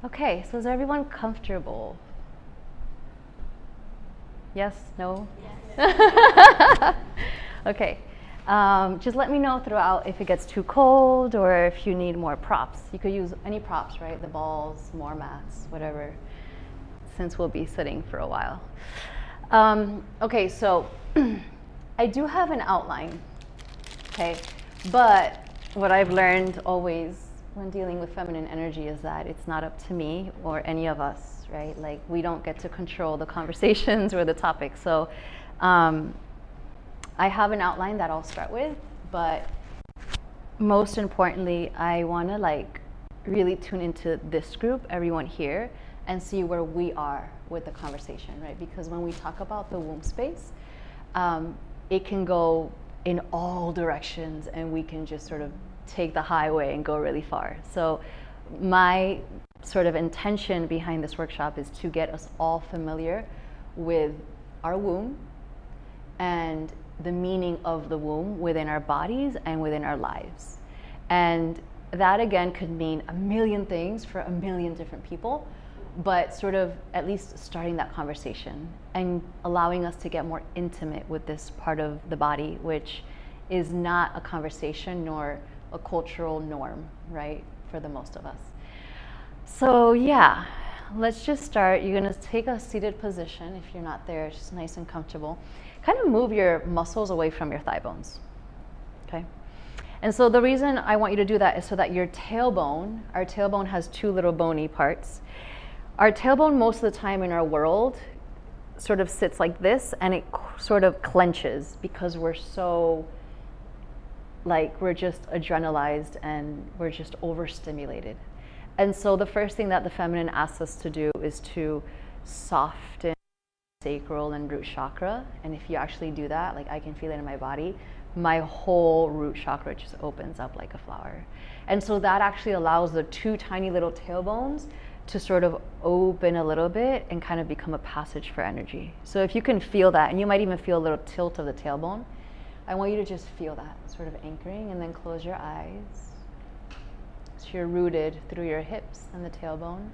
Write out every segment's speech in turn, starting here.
Okay, so is everyone comfortable? Yes? No? Yes. Okay. Just let me know throughout if it gets too cold or if you need more props. You could use any props, right? The balls, more mats, whatever, since we'll be sitting for a while. Okay, so I do have an outline, okay? But what I've learned always when dealing with feminine energy is that it's not up to me or any of us, right? Like, we don't get to control the conversations or the topics. So I have an outline that I'll start with, but most importantly, I want to like really tune into this group, everyone here, and see where we are with the conversation, right? Because when we talk about the womb space, it can go in all directions and we can just sort of take the highway and go really far. So my sort of intention behind this workshop is to get us all familiar with our womb and the meaning of the womb within our bodies and within our lives. And that again could mean a million things for a million different people, but sort of at least starting that conversation and allowing us to get more intimate with this part of the body, which is not a conversation nor a cultural norm, right, for the most of us. So yeah, let's just start. You're gonna take a seated position. If you're not there, it's just nice and comfortable. Kind of move your muscles away from your thigh bones, okay? And so the reason I want you to do that is so that your tailbone, our tailbone has two little bony parts. Our tailbone most of the time in our world sort of sits like this, and it sort of clenches because we're so, like, we're just adrenalized and we're just overstimulated. And so the first thing that the feminine asks us to do is to soften sacral and root chakra. And if you actually do that, like I can feel it in my body, my whole root chakra just opens up like a flower. And so that actually allows the two tiny little tailbones to sort of open a little bit and kind of become a passage for energy. So if you can feel that, and you might even feel a little tilt of the tailbone, I want you to just feel that sort of anchoring, and then close your eyes. So you're rooted through your hips and the tailbone.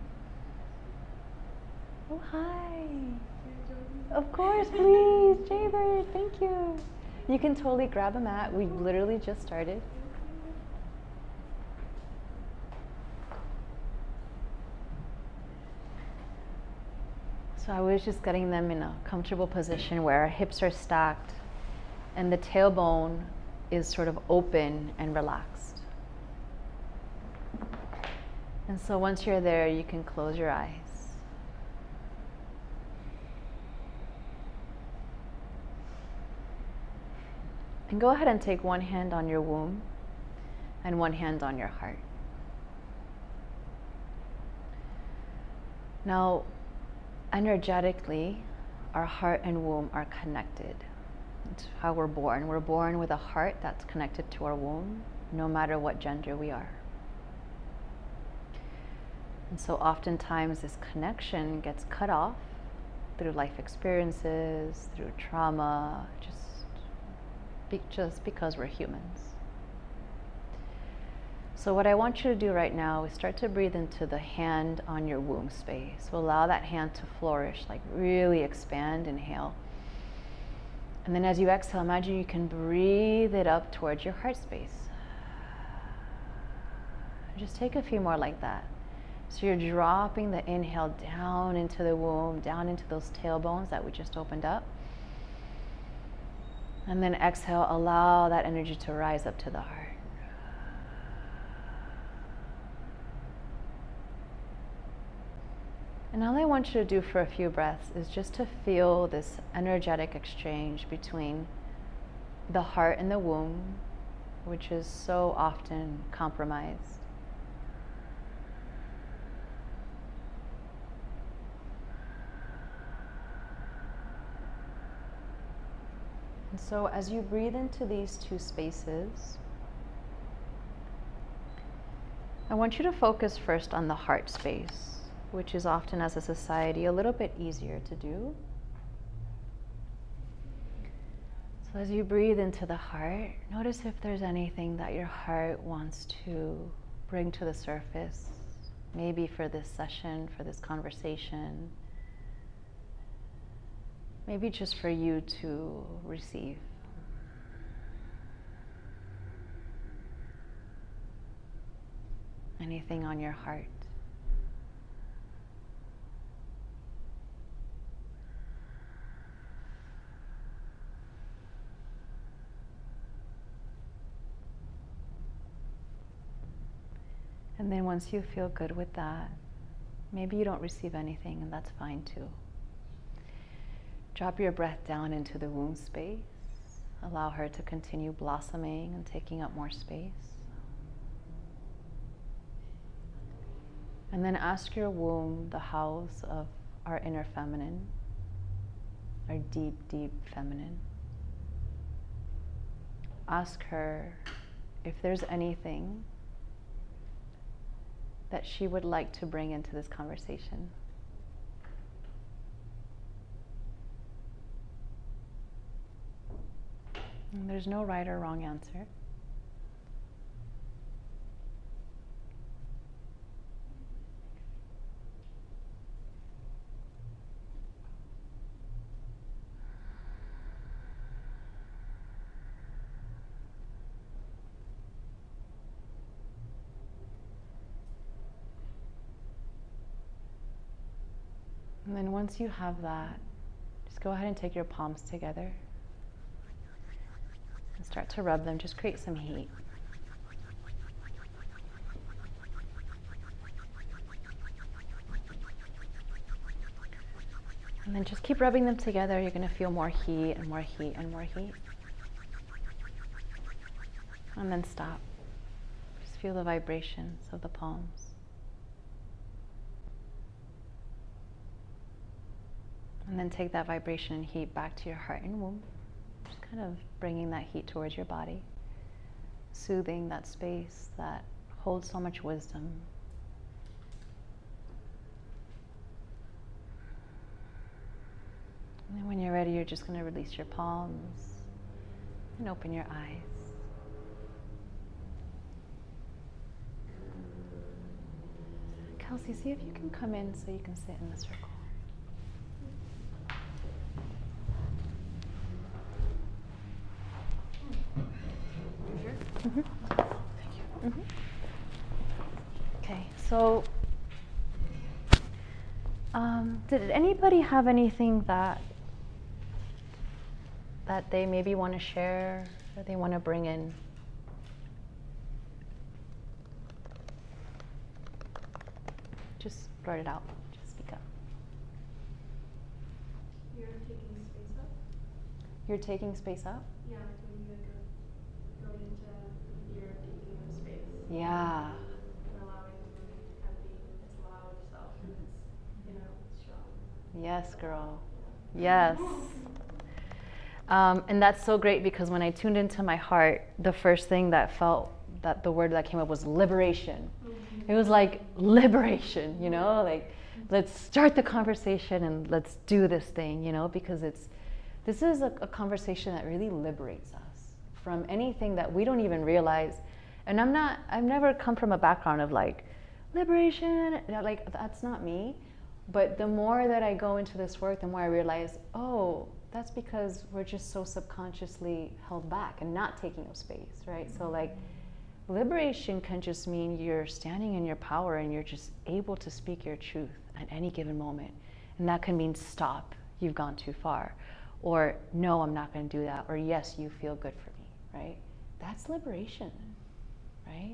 Oh, hi. Of course, please. Jaybird, thank you. You can totally grab a mat. We literally just started. So I was just getting them in a comfortable position where our hips are stacked and the tailbone is sort of open and relaxed. And so once you're there, you can close your eyes. And go ahead and take one hand on your womb and one hand on your heart. Now, energetically, our heart and womb are connected. It's how we're born. We're born with a heart that's connected to our womb, no matter what gender we are. And so oftentimes this connection gets cut off through life experiences, through trauma, just because we're humans. So what I want you to do right now is start to breathe into the hand on your womb space. So allow that hand to flourish, like really expand, inhale. And then as you exhale, imagine you can breathe it up towards your heart space. Just take a few more like that. So you're dropping the inhale down into the womb, down into those tailbones that we just opened up. And then exhale, allow that energy to rise up to the heart. And all I want you to do for a few breaths is just to feel this energetic exchange between the heart and the womb, which is so often compromised. And so as you breathe into these two spaces, I want you to focus first on the heart space, which is often, as a society, a little bit easier to do. So as you breathe into the heart, notice if there's anything that your heart wants to bring to the surface, maybe for this session, for this conversation, maybe just for you to receive. Anything on your heart. And then once you feel good with that, maybe you don't receive anything, and that's fine too. Drop your breath down into the womb space. Allow her to continue blossoming and taking up more space. And then ask your womb, the house of our inner feminine, our deep, deep feminine. Ask her if there's anything that she would like to bring into this conversation. And there's no right or wrong answer. And then once you have that, just go ahead and take your palms together and start to rub them. Just create some heat. And then just keep rubbing them together. You're going to feel more heat and more heat and more heat. And then stop. Just feel the vibrations of the palms. And then take that vibration and heat back to your heart and womb. Just kind of bringing that heat towards your body. Soothing that space that holds so much wisdom. And then when you're ready, you're just going to release your palms and open your eyes. Kelsey, see if you can come in so you can sit in the circle. Mm-hmm. Thank you. Mm-hmm. Okay, so did anybody have anything that they maybe want to share or they want to bring in? Just blurt it out. Just speak up. You're taking space up? You're taking space up? Yeah, like when you go into your taking of space. Yeah. And allowing the empty, it's loud self, and it's, strong. Yes, girl. Yes. And that's so great because when I tuned into my heart, the first thing that the word that came up was liberation. Mm-hmm. It was like liberation, like let's start the conversation and let's do this thing, because this is a conversation that really liberates us from anything that we don't even realize. And I've never come from a background of like liberation, like that's not me. But the more that I go into this work, the more I realize, oh, that's because we're just so subconsciously held back and not taking up space, right? Mm-hmm. So like liberation can just mean you're standing in your power and you're just able to speak your truth at any given moment. And that can mean stop, you've gone too far. Or no, I'm not going to do that. Or yes, you feel good for me, right? That's liberation, right?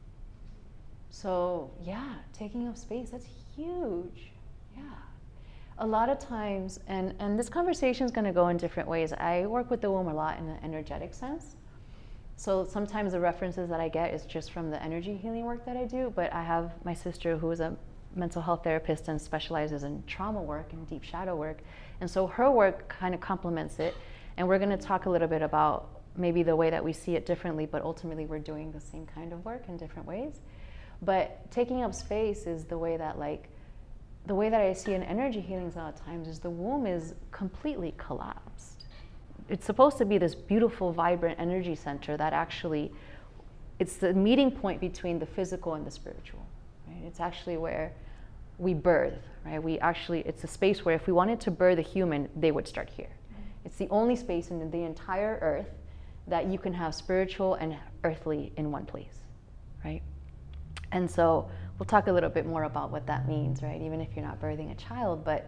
So yeah, taking up space, that's huge. Yeah. A lot of times, and this conversation is going to go in different ways. I work with the womb a lot in an energetic sense. So sometimes the references that I get is just from the energy healing work that I do, but I have my sister who is a mental health therapist and specializes in trauma work and deep shadow work. And so her work kind of complements it. And we're going to talk a little bit about maybe the way that we see it differently, but ultimately we're doing the same kind of work in different ways. But taking up space is the way that I see in energy healings a lot of times is the womb is completely collapsed. It's supposed to be this beautiful, vibrant energy center that actually, it's the meeting point between the physical and the spiritual. Right? It's actually where we birth, right? It's a space where if we wanted to birth a human, they would start here. It's the only space in the entire earth that you can have spiritual and earthly in one place, right? And so we'll talk a little bit more about what that means, right? Even if you're not birthing a child, but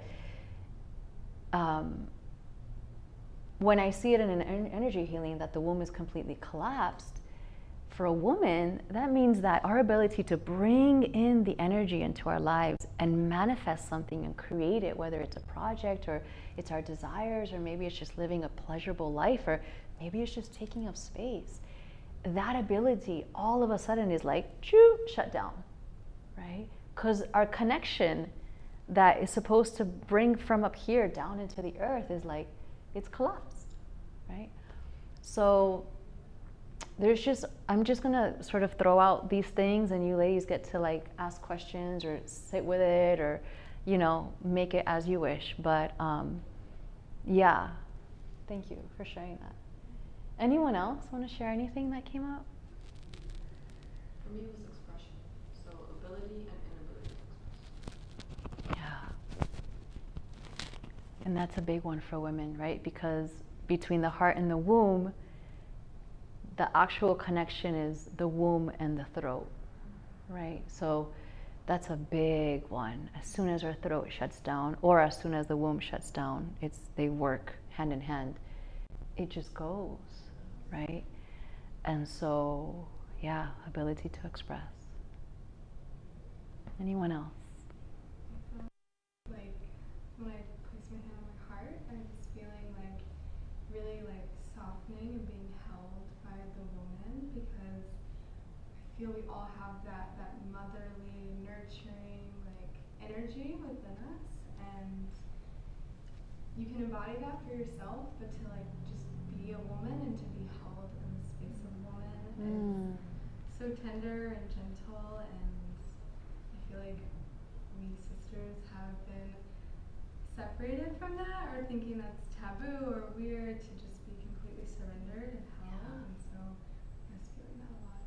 when I see it in an energy healing that the womb is completely collapsed, for a woman, that means that our ability to bring in the energy into our lives and manifest something and create it, whether it's a project or it's our desires, or maybe it's just living a pleasurable life, or maybe it's just taking up space, that ability all of a sudden is like, shut down, right? Because our connection that is supposed to bring from up here down into the earth is like, it's collapsed, right? So I'm just gonna sort of throw out these things, and you ladies get to like ask questions or sit with it, or, you know, make it as you wish. But yeah, thank you for sharing that. Anyone else want to share anything that came up? For me, it was expression. So ability and inability to express. Yeah. And that's a big one for women, right? Because between the heart and the womb, the actual connection is the womb and the throat, right? So that's a big one. As soon as our throat shuts down, or as soon as the womb shuts down, they work hand in hand. It just goes, right? And so, yeah, ability to express. Anyone else? Like when I place my hand on my heart, I was feeling like really like softening and being held by the woman, because I feel we all have that motherly, nurturing like energy within us, and you can embody that for yourself, but to like just be a woman and to be held in the space of woman is so tender and gentle, and I feel like we sisters have been separated from that, or thinking that's taboo or weird, to just be completely surrendered and held. And so I was feeling that a lot.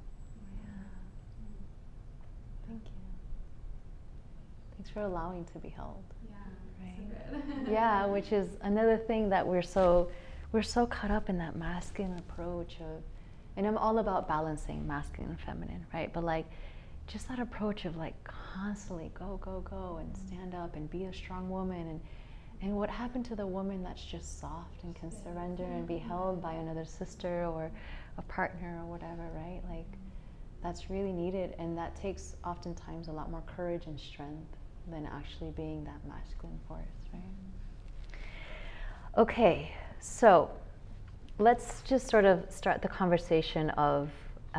Thank you. Thanks for allowing to be held. Yeah, right? so good. Yeah, which is another thing that we're so caught up in that masculine approach of, and I'm all about balancing masculine and feminine, right? But like, just that approach of like constantly go, go, go, and stand up and be a strong woman, and what happened to the woman that's just soft and can surrender and be held by another sister or a partner or whatever, right? Like, that's really needed, and that takes oftentimes a lot more courage and strength than actually being that masculine force, right? Okay, so let's just sort of start the conversation of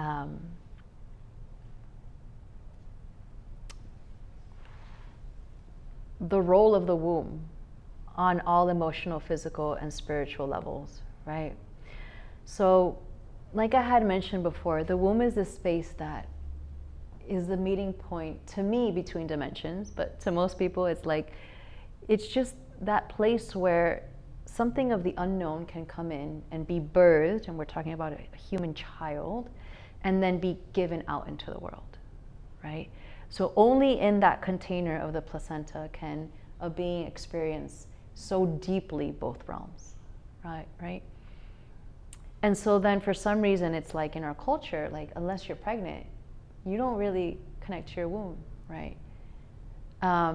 the role of the womb on all emotional, physical, and spiritual levels, right? So, like I had mentioned before, the womb is this space that is the meeting point, to me, between dimensions, but to most people, it's just that place where something of the unknown can come in and be birthed, and we're talking about a human child, and then be given out into the world, right? So only in that container of the placenta can a being experience so deeply both realms, right? And so then for some reason, it's like in our culture, like unless you're pregnant, you don't really connect to your womb, right? I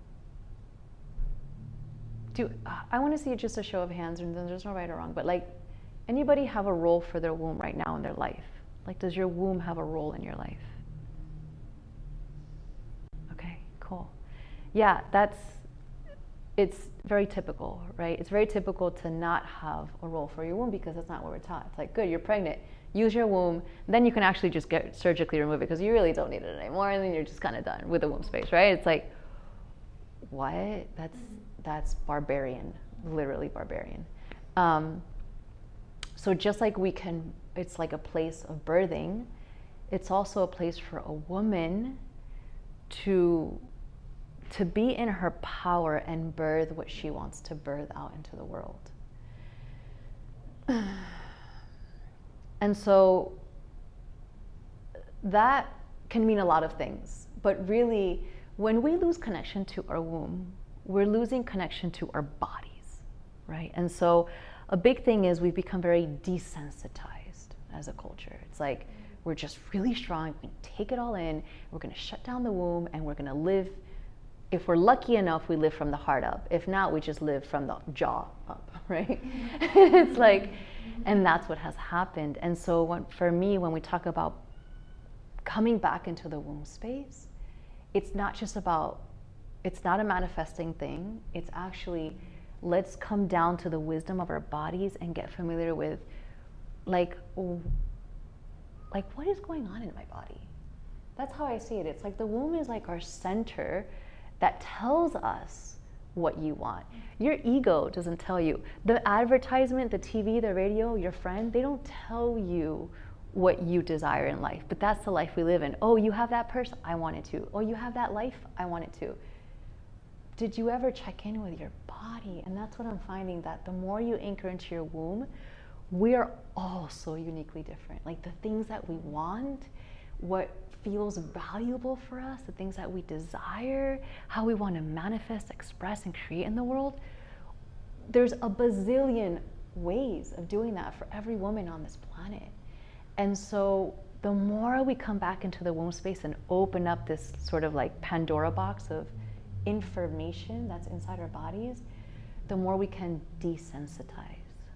want to see just a show of hands, and then there's no right or wrong, but like, anybody have a role for their womb right now in their life? Like, does your womb have a role in your life? Okay, cool. Yeah, it's very typical, right? It's very typical to not have a role for your womb, because that's not what we're taught. It's like, good, you're pregnant, use your womb, then you can actually just get surgically remove it because you really don't need it anymore, and then you're just kind of done with the womb space, right? It's like, what? That's barbarian, literally barbarian. So just like it's like a place of birthing, it's also a place for a woman to be in her power and birth what she wants to birth out into the world. And so that can mean a lot of things, But really, when we lose connection to our womb, we're losing connection to our bodies, right? And so a big thing is we've become very desensitized as a culture. It's like we're just really strong, we can take it all in, we're gonna shut down the womb, and we're gonna live. If we're lucky enough, we live from the heart up. If not, we just live from the jaw up, right? It's like, and that's what has happened. And so for me, when we talk about coming back into the womb space, it's not just about, it's not a manifesting thing. It's actually, let's come down to the wisdom of our bodies and get familiar with like what is going on in my body? That's how I see it. It's like the womb is like our center that tells us what you want. Your ego doesn't tell you. The advertisement, the TV, the radio, your friend, they don't tell you what you desire in life, but that's the life we live in. Oh, you have that person, I want it too. Oh, you have that life, I want it too. Did you ever check in with your body? And that's what I'm finding, that the more you anchor into your womb, we are all so uniquely different. Like the things that we want, what feels valuable for us, the things that we desire, how we want to manifest, express, and create in the world, there's a bazillion ways of doing that for every woman on this planet. And so the more we come back into the womb space and open up this sort of like Pandora box of information that's inside our bodies, the more we can desensitize.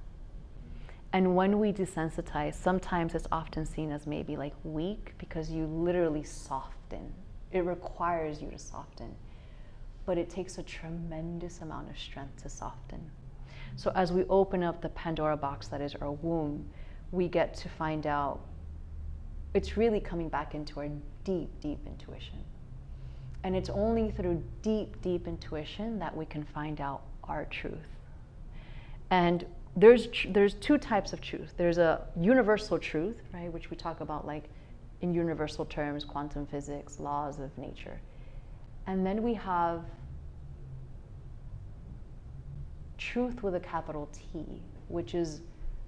And when we desensitize, sometimes it's often seen as maybe like weak, because you literally soften. It requires you to soften. But it takes a tremendous amount of strength to soften. So as we open up the Pandora box that is our womb, we get to find out, it's really coming back into our deep, deep intuition. And it's only through deep, deep intuition that we can find out our truth. And there's two types of truth. There's a universal truth, right, which we talk about like in universal terms, quantum physics, laws of nature. And then we have truth with a capital T, which is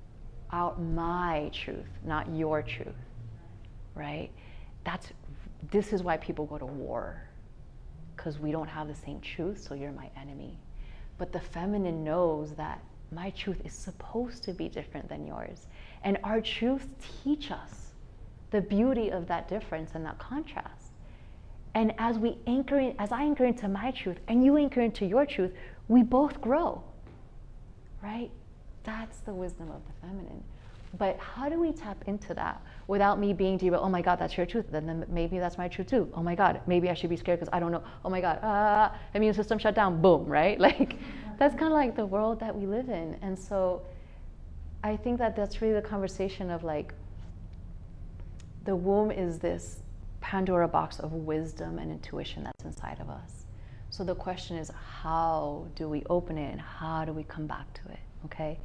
my truth, not your truth, right? This is why people go to war, because we don't have the same truth, so you're my enemy. But the feminine knows that my truth is supposed to be different than yours. And our truths teach us the beauty of that difference and that contrast. And as I anchor into my truth and you anchor into your truth, we both grow, right? That's the wisdom of the feminine. But how do we tap into that without me being derailed? Oh my God, that's your truth. Then maybe that's my truth too. Oh my God, maybe I should be scared because I don't know. Oh my God, immune system shut down. Boom, right? Like that's kind of like the world that we live in. And so I think that that's really the conversation of like, the womb is this Pandora box of wisdom and intuition that's inside of us. So the question is, how do we open it and how do we come back to it? Okay.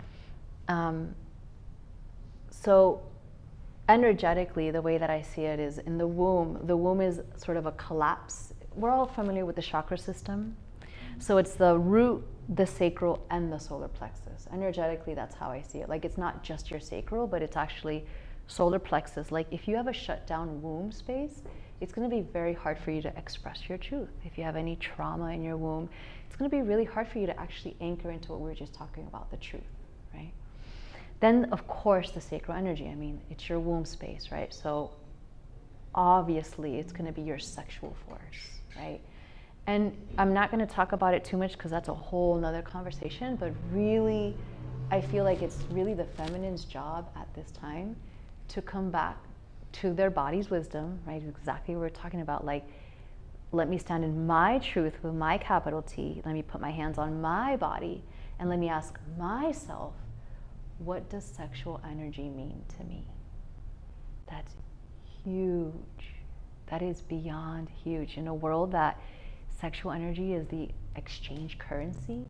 So energetically, the way that I see it is in the womb is sort of a collapse. We're all familiar with the chakra system. So it's the root, the sacral, and the solar plexus. Energetically, that's how I see it. Like it's not just your sacral, but it's actually solar plexus. Like if you have a shut down womb space, it's going to be very hard for you to express your truth. If you have any trauma in your womb, it's going to be really hard for you to actually anchor into what we were just talking about, the truth, right? Then, of course, the sacral energy. I mean, it's your womb space, right? So obviously, it's going to be your sexual force, right? And I'm not going to talk about it too much because that's a whole nother conversation, but really, I feel like it's really the feminine's job at this time to come back to their body's wisdom, right? Exactly what we're talking about. Like, let me stand in my truth with my capital T. Let me put my hands on my body and let me ask myself, what does sexual energy mean to me? That's huge. That is beyond huge. In a world that sexual energy is the exchange currency,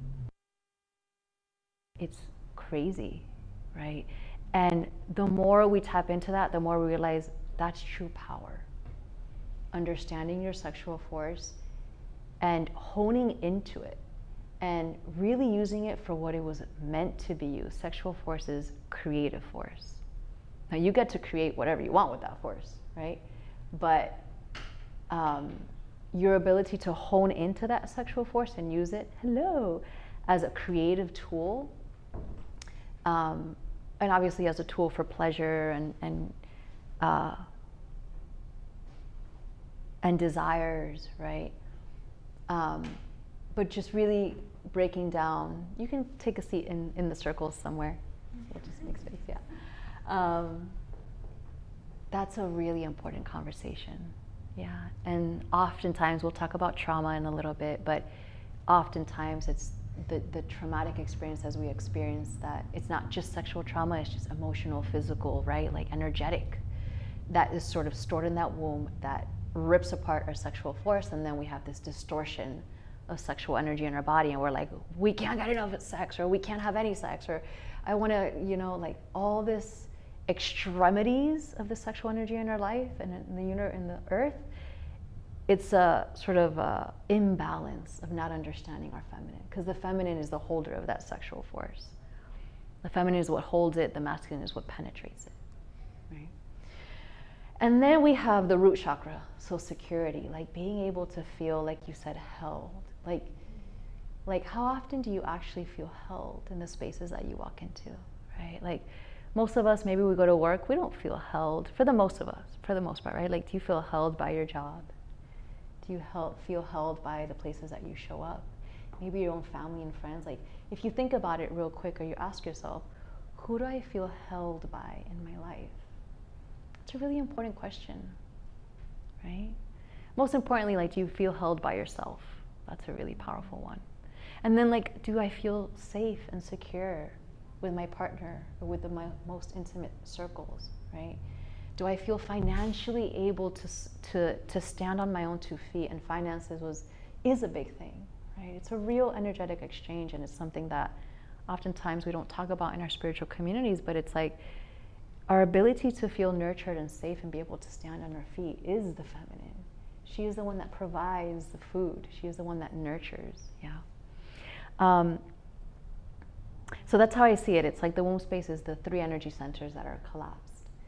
it's crazy, right? And the more we tap into that, the more we realize that's true power. Understanding your sexual force and honing into it and really using it for what it was meant to be used. Sexual force is creative force. Now you get to create whatever you want with that force, right? But your ability to hone into that sexual force and use it, as a creative tool, and obviously as a tool for pleasure and desires, right? But just really breaking down. You can take a seat in the circles somewhere. We'll just make space, yeah. That's a really important conversation, yeah. And oftentimes, we'll talk about trauma in a little bit, but oftentimes it's the traumatic experiences we experience, that it's not just sexual trauma, it's just emotional, physical, right? Like energetic, that is sort of stored in that womb, that rips apart our sexual force, and then we have this distortion of sexual energy in our body, and we're like, we can't get enough of sex, or we can't have any sex, or I want to, like all this extremities of the sexual energy in our life and in the earth. It's a sort of a imbalance of not understanding our feminine, because the feminine is the holder of that sexual force. The feminine is what holds it, the masculine is what penetrates it, right? And then we have the root chakra, so security, like being able to feel, like you said, held. Like how often do you actually feel held in the spaces that you walk into, right? Like most of us, maybe we go to work, we don't feel held, for the most part, right? Like, do you feel held by your job? Do you feel held by the places that you show up? Maybe your own family and friends. Like, if you think about it real quick, or you ask yourself, who do I feel held by in my life? It's a really important question, right? Most importantly, like, do you feel held by yourself? That's a really powerful one. And then, like, do I feel safe and secure with my partner or with my most intimate circles, right? Do I feel financially able to stand on my own 2 feet? And finances is a big thing, right? It's a real energetic exchange, and it's something that oftentimes we don't talk about in our spiritual communities, but it's like our ability to feel nurtured and safe and be able to stand on our feet is the feminine. She is the one that provides the food. She is the one that nurtures, yeah. So that's how I see it. It's like the womb space is the 3 energy centers that are collapsed.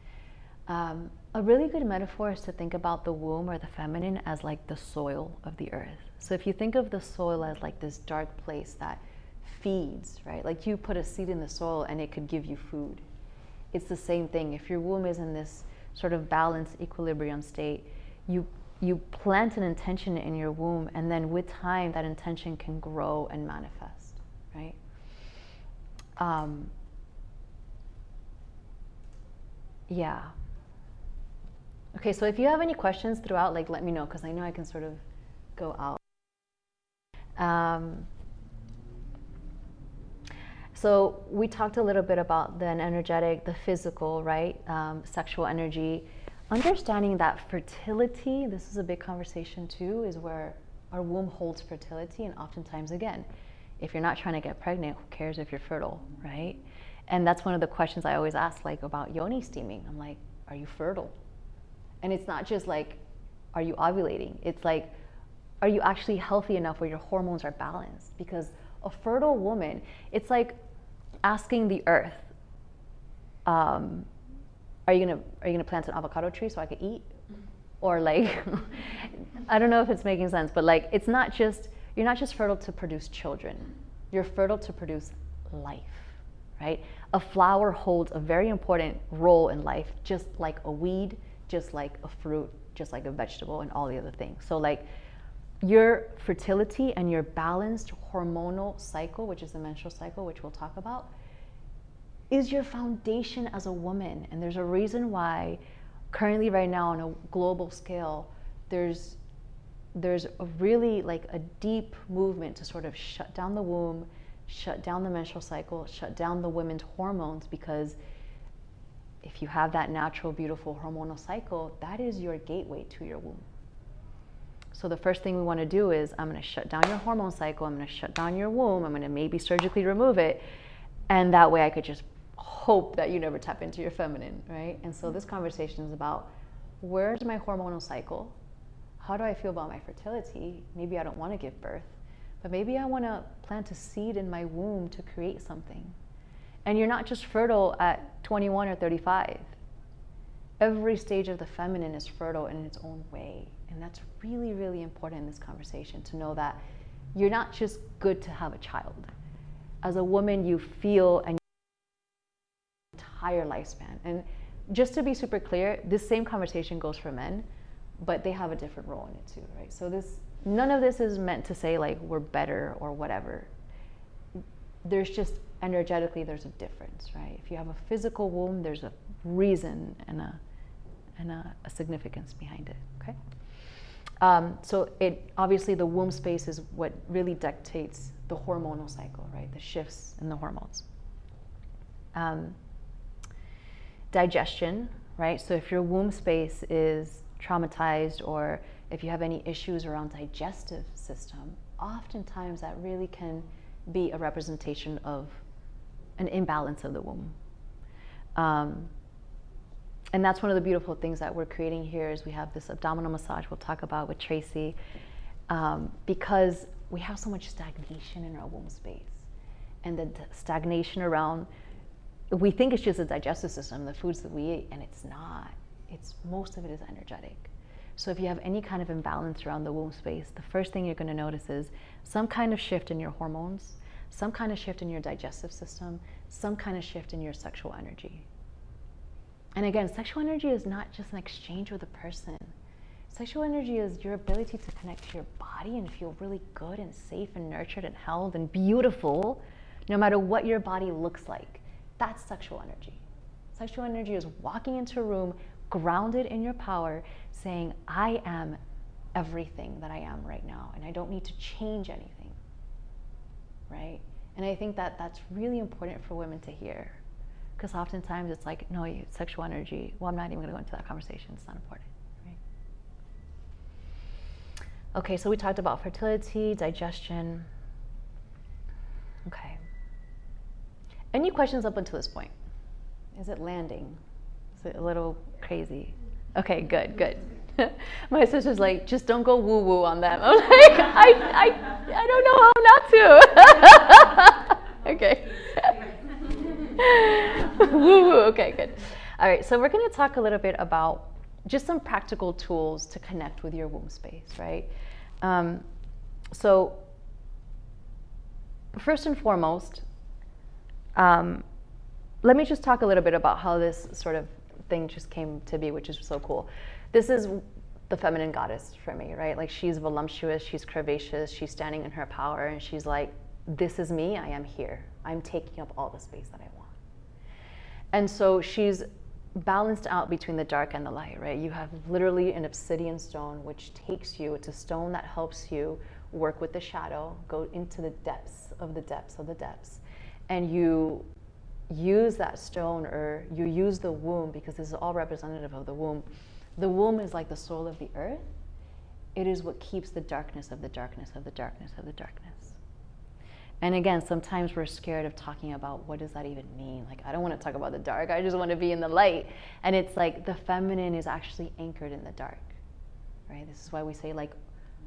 A really good metaphor is to think about the womb or the feminine as like the soil of the earth. So if you think of the soil as like this dark place that feeds, right? Like you put a seed in the soil and it could give you food. It's the same thing. If your womb is in this sort of balanced equilibrium state, you plant an intention in your womb, and then with time that intention can grow and manifest, right? Yeah. Okay, so if you have any questions throughout, like, let me know, because I know I can sort of go out. So we talked a little bit about the energetic, the physical, right? Sexual energy. Understanding that fertility, this is a big conversation too, is where our womb holds fertility. And oftentimes, again, if you're not trying to get pregnant, who cares if you're fertile, right? And that's one of the questions I always ask, like, about yoni steaming. I'm like, are you fertile? And it's not just like, are you ovulating? It's like, are you actually healthy enough where your hormones are balanced? Because a fertile woman, it's like asking the earth, are you gonna plant an avocado tree so I could eat? Or like, I don't know if it's making sense, but like, it's not just, you're not just fertile to produce children. You're fertile to produce life, right? A flower holds a very important role in life, just like a weed, just like a fruit, just like a vegetable, and all the other things. So like, your fertility and your balanced hormonal cycle, which is the menstrual cycle, which we'll talk about, is your foundation as a woman. And there's a reason why currently right now on a global scale, there's a really like a deep movement to sort of shut down the womb, shut down the menstrual cycle, shut down the women's hormones, because if you have that natural, beautiful hormonal cycle, that is your gateway to your womb. So the first thing we want to do is, I'm going to shut down your hormone cycle, I'm going to shut down your womb, I'm going to maybe surgically remove it, and that way I could just hope that you never tap into your feminine, right? And so this conversation is about, where's my hormonal cycle? How do I feel about my fertility? Maybe I don't want to give birth, but maybe I want to plant a seed in my womb to create something. And you're not just fertile at 21 or 35. Every stage of the feminine is fertile in its own way, And that's really, really important in this conversation, to know that you're not just good to have a child. As a woman, you feel an entire lifespan. And just to be super clear, this same conversation goes for men, but they have a different role in it too, right? So none of this is meant to say like we're better or whatever. There's just energetically, there's a difference, right? If you have a physical womb, there's a reason and a significance behind it, okay? So obviously the womb space is what really dictates the hormonal cycle, right? The shifts in the hormones. Digestion, right? So if your womb space is traumatized, or if you have any issues around digestive system, oftentimes that really can be a representation of an imbalance of the womb. And that's one of the beautiful things that we're creating here is we have this abdominal massage we'll talk about with Tracy, because we have so much stagnation in our womb space. And the stagnation around, we think it's just the digestive system, the foods that we eat, and it's not. Most of it is energetic. So if you have any kind of imbalance around the womb space, the first thing you're going to notice is some kind of shift in your hormones, some kind of shift in your digestive system, some kind of shift in your sexual energy. And again, sexual energy is not just an exchange with a person. Sexual energy is your ability to connect to your body and feel really good and safe and nurtured and held and beautiful, no matter what your body looks like. That's sexual energy. Sexual energy is walking into a room grounded in your power, saying, I am everything that I am right now, and I don't need to change anything, right? And I think that that's really important for women to hear, because oftentimes it's like, no, sexual energy, well, I'm not even going to go into that conversation. It's not important, right? Okay, so we talked about fertility, digestion. Okay. Any questions up until this point? Is it landing? Is it a little crazy? Okay, good. My sister's like, just don't go woo-woo on them. I'm like, I don't know how not to. Okay. Woo-woo, okay, good. All right, so we're going to talk a little bit about just some practical tools to connect with your womb space, right? So first and foremost, let me just talk a little bit about how this sort of thing just came to be, which is so cool. This is the feminine goddess for me, right? Like, she's voluptuous, she's curvaceous, she's standing in her power, and she's like, this is me, I am here. I'm taking up all the space that I want. And so she's balanced out between the dark and the light, right? You have literally an obsidian stone, which takes you, it's a stone that helps you work with the shadow, go into the depths of the depths of the depths. And you use that stone, or you use the womb, because this is all representative of the womb. The womb is like the soul of the earth. It is what keeps the darkness of the darkness of the darkness of the darkness. And again, sometimes we're scared of talking about what does that even mean? Like, I don't want to talk about the dark. I just want to be in the light. And it's like the feminine is actually anchored in the dark, right? This is why we say like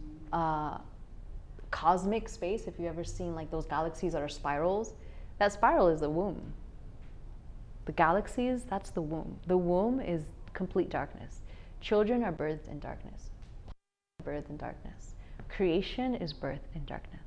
cosmic space. If you've ever seen like those galaxies that are spirals, that spiral is the womb. The galaxies, that's the womb. The womb is complete darkness. Children are birthed in darkness. Birthed in darkness. Creation is birthed in darkness.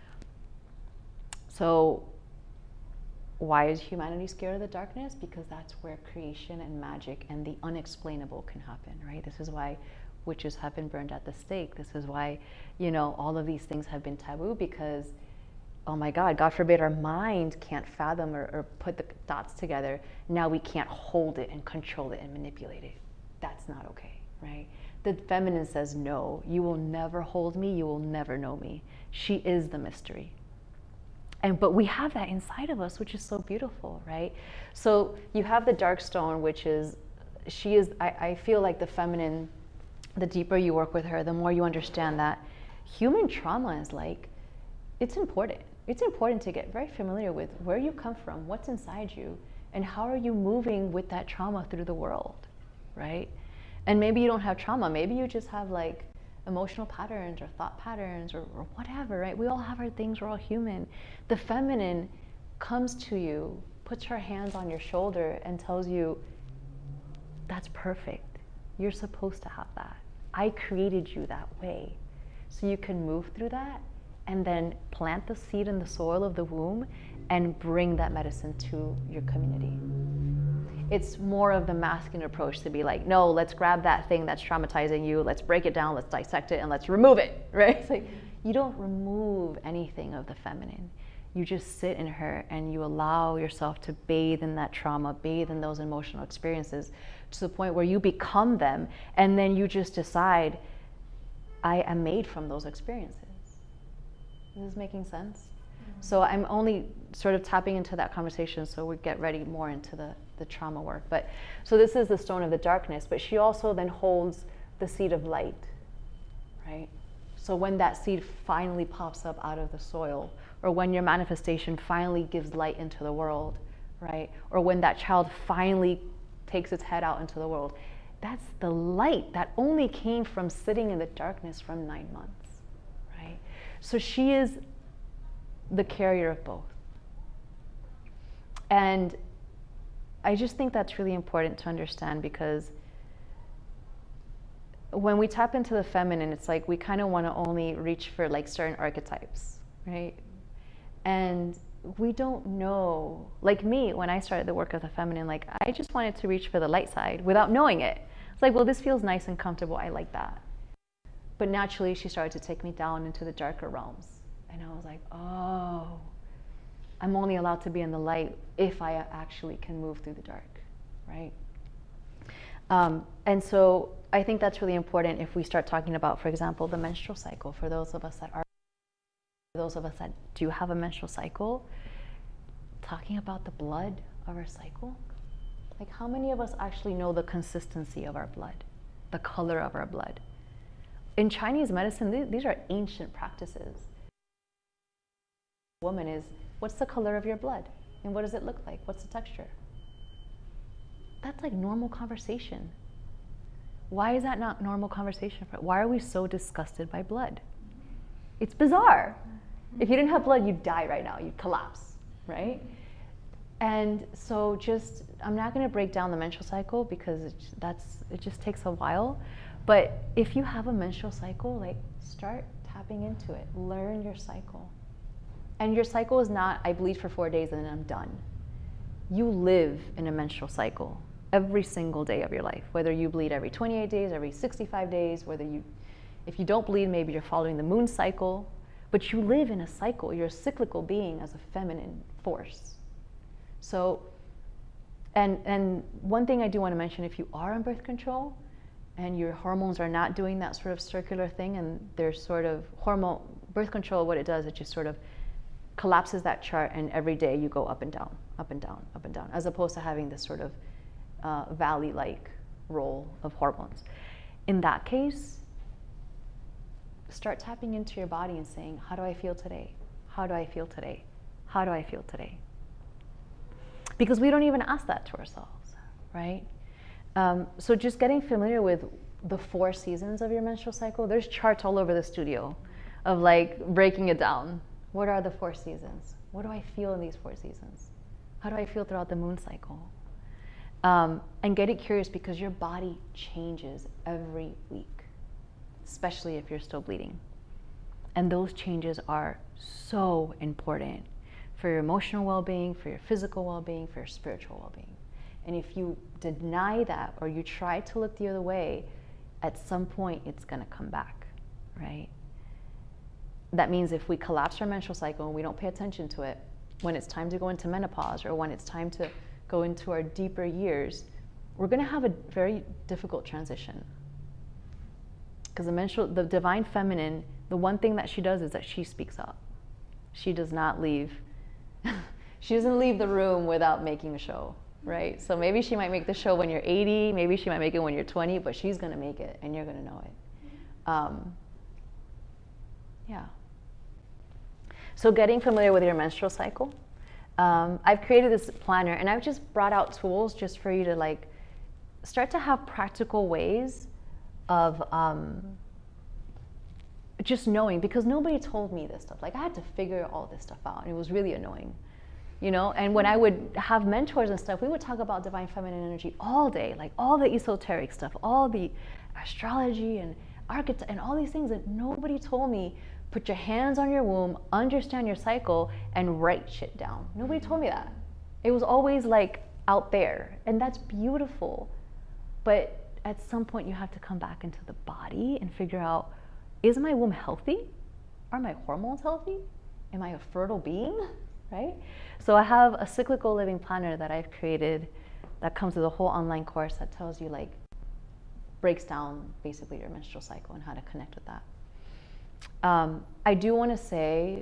So why is humanity scared of the darkness? Because that's where creation and magic and the unexplainable can happen, right? This is why witches have been burned at the stake. This is why, all of these things have been taboo, because, oh my God forbid our mind can't fathom or put the dots together. Now we can't hold it and control it and manipulate it. That's not okay, right? The feminine says, no, you will never hold me, you will never know me. She is the mystery. But we have that inside of us, which is so beautiful, right? So you have the dark stone, which is, I feel like the feminine, the deeper you work with her, the more you understand that human trauma is like, it's important. It's important to get very familiar with where you come from, what's inside you, and how are you moving with that trauma through the world, right? And maybe you don't have trauma. Maybe you just have like emotional patterns or thought patterns or whatever, right? We all have our things. We're all human. The feminine comes to you, puts her hands on your shoulder and tells you, that's perfect. You're supposed to have that. I created you that way. So you can move through that and then plant the seed in the soil of the womb and bring that medicine to your community. It's more of the masculine approach to be like, no, let's grab that thing that's traumatizing you, let's break it down, let's dissect it, and let's remove it, right? It's like, you don't remove anything of the feminine. You just sit in her and you allow yourself to bathe in that trauma, bathe in those emotional experiences to the point where you become them, and then you just decide, I am made from those experiences. Is this making sense? Mm-hmm. So I'm only sort of tapping into that conversation so we get ready more into the trauma work. But so this is the stone of the darkness, but she also then holds the seed of light, right? So when that seed finally pops up out of the soil, or when your manifestation finally gives light into the world, right? Or when that child finally takes its head out into the world, that's the light that only came from sitting in the darkness from 9 months, right? So she is the carrier of both. And I just think that's really important to understand, because when we tap into the feminine, it's like we kind of want to only reach for like certain archetypes, right? And we don't know, like me, when I started the work of the feminine, like I just wanted to reach for the light side without knowing it. It's like, well, this feels nice and comfortable, I like that. But naturally, she started to take me down into the darker realms. And I was like, oh, I'm only allowed to be in the light if I actually can move through the dark, right? And so I think that's really important if we start talking about, for example, the menstrual cycle. For those of us that do have a menstrual cycle, talking about the blood of our cycle. Like, how many of us actually know the consistency of our blood, the color of our blood? In Chinese medicine, these are ancient practices. Woman is, what's the color of your blood? And what does it look like? What's the texture? That's like normal conversation. Why is that not normal conversation? Why are we so disgusted by blood? It's bizarre. If you didn't have blood, you'd die right now. You'd collapse, right? And so just, I'm not going to break down the menstrual cycle because it just takes a while. But if you have a menstrual cycle, like, start tapping into it. Learn your cycle. And your cycle is not, I bleed for 4 days and then I'm done. You live in a menstrual cycle every single day of your life, whether you bleed every 28 days, every 65 days, if you don't bleed, maybe you're following the moon cycle, but you live in a cycle. You're a cyclical being as a feminine force. So, and one thing I do want to mention, if you are on birth control and your hormones are not doing that sort of circular thing, and there's sort of birth control, what it does, it just sort of collapses that chart, and every day you go up and down, up and down, up and down, as opposed to having this sort of valley-like roll of hormones. In that case, start tapping into your body and saying, how do I feel today? How do I feel today? How do I feel today? Because we don't even ask that to ourselves, right? So just getting familiar with the 4 seasons of your menstrual cycle. There's charts all over the studio of like breaking it down. What are the 4 seasons? What do I feel in these 4 seasons? How do I feel throughout the moon cycle? And get it curious, because your body changes every week, especially if you're still bleeding. And those changes are so important for your emotional well-being, for your physical well-being, for your spiritual well-being. And if you deny that, or you try to look the other way, at some point it's going to come back, right? That means if we collapse our menstrual cycle and we don't pay attention to it, when it's time to go into menopause, or when it's time to go into our deeper years, we're going to have a very difficult transition. Because the divine feminine, the one thing that she does is that she speaks up. She does not leave. She doesn't leave the room without making a show, right? So maybe she might make the show when you're 80, maybe she might make it when you're 20, but she's going to make it, and you're going to know it. Yeah. So getting familiar with your menstrual cycle. I've created this planner, and I've just brought out tools just for you to like start to have practical ways of just knowing, because nobody told me this stuff. Like, I had to figure all this stuff out, and it was really annoying, you know? And when I would have mentors and stuff, we would talk about divine feminine energy all day, like all the esoteric stuff, all the astrology and archetype and all these things that nobody told me. Put your hands on your womb, understand your cycle, and write shit down. Nobody told me that. It was always like out there, and that's beautiful. But at some point you have to come back into the body and figure out, is my womb healthy? Are my hormones healthy? Am I a fertile being, right? So I have a cyclical living planner that I've created that comes with a whole online course that tells you, like, breaks down basically your menstrual cycle and how to connect with that. I do want to say,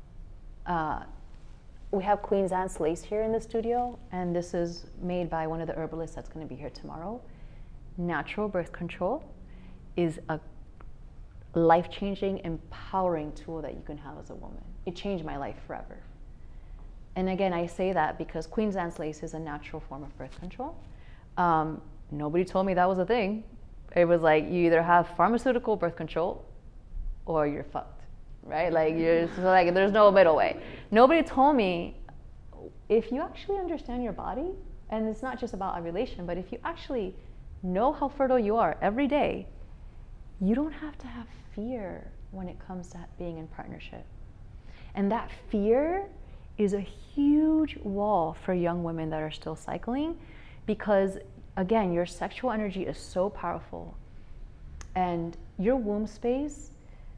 we have Queen's Anne's Lace here in the studio, and this is made by one of the herbalists that's going to be here tomorrow. Natural birth control is a life-changing, empowering tool that you can have as a woman. It changed my life forever. And again, I say that because Queen's Anne's Lace is a natural form of birth control. Nobody told me that was a thing. It was like, you either have pharmaceutical birth control or you're fucked, right? Like, like, there's no middle way. Nobody told me, if you actually understand your body, and it's not just about ovulation, but if you actually know how fertile you are every day, you don't have to have fear when it comes to being in partnership. And that fear is a huge wall for young women that are still cycling, because again, your sexual energy is so powerful, and your womb space,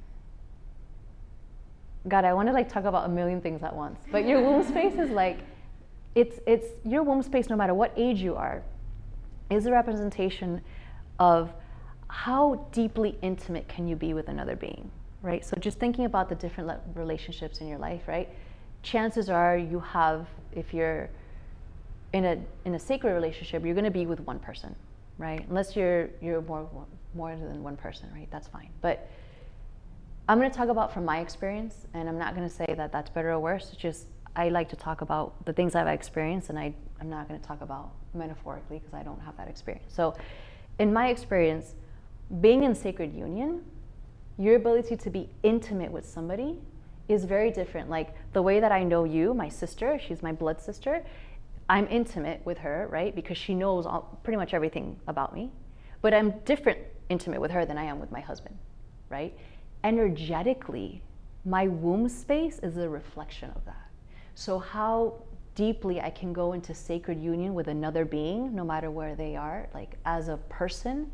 God, I want to like talk about a million things at once, but your womb space is like, it's your womb space, no matter what age you are, is a representation of how deeply intimate can you be with another being, right? So just thinking about the different relationships in your life, right? Chances are you have, if you're in a sacred relationship, you're going to be with one person, right? Unless you're more than one person, right? That's fine. But I'm going to talk about from my experience, and I'm not going to say that that's better or worse. It's just I like to talk about the things I've experienced, and I'm not going to talk about metaphorically because I don't have that experience. So in my experience, being in sacred union, your ability to be intimate with somebody is very different. Like the way that I know you, my sister, she's my blood sister, I'm intimate with her, right? Because she knows pretty much everything about me. But I'm different intimate with her than I am with my husband, right? Energetically, my womb space is a reflection of that. So how deeply I can go into sacred union with another being, no matter where they are, like as a person,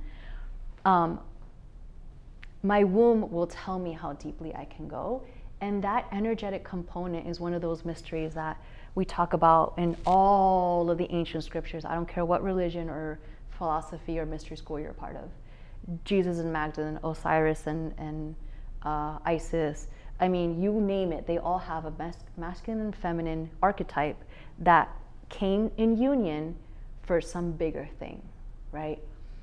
my womb will tell me how deeply I can go. And that energetic component is one of those mysteries that we talk about in all of the ancient scriptures. I don't care what religion or philosophy or mystery school you're a part of. Jesus and Magdalene, Osiris and Isis, I mean, you name it, they all have a masculine and feminine archetype that came in union for some bigger thing, right?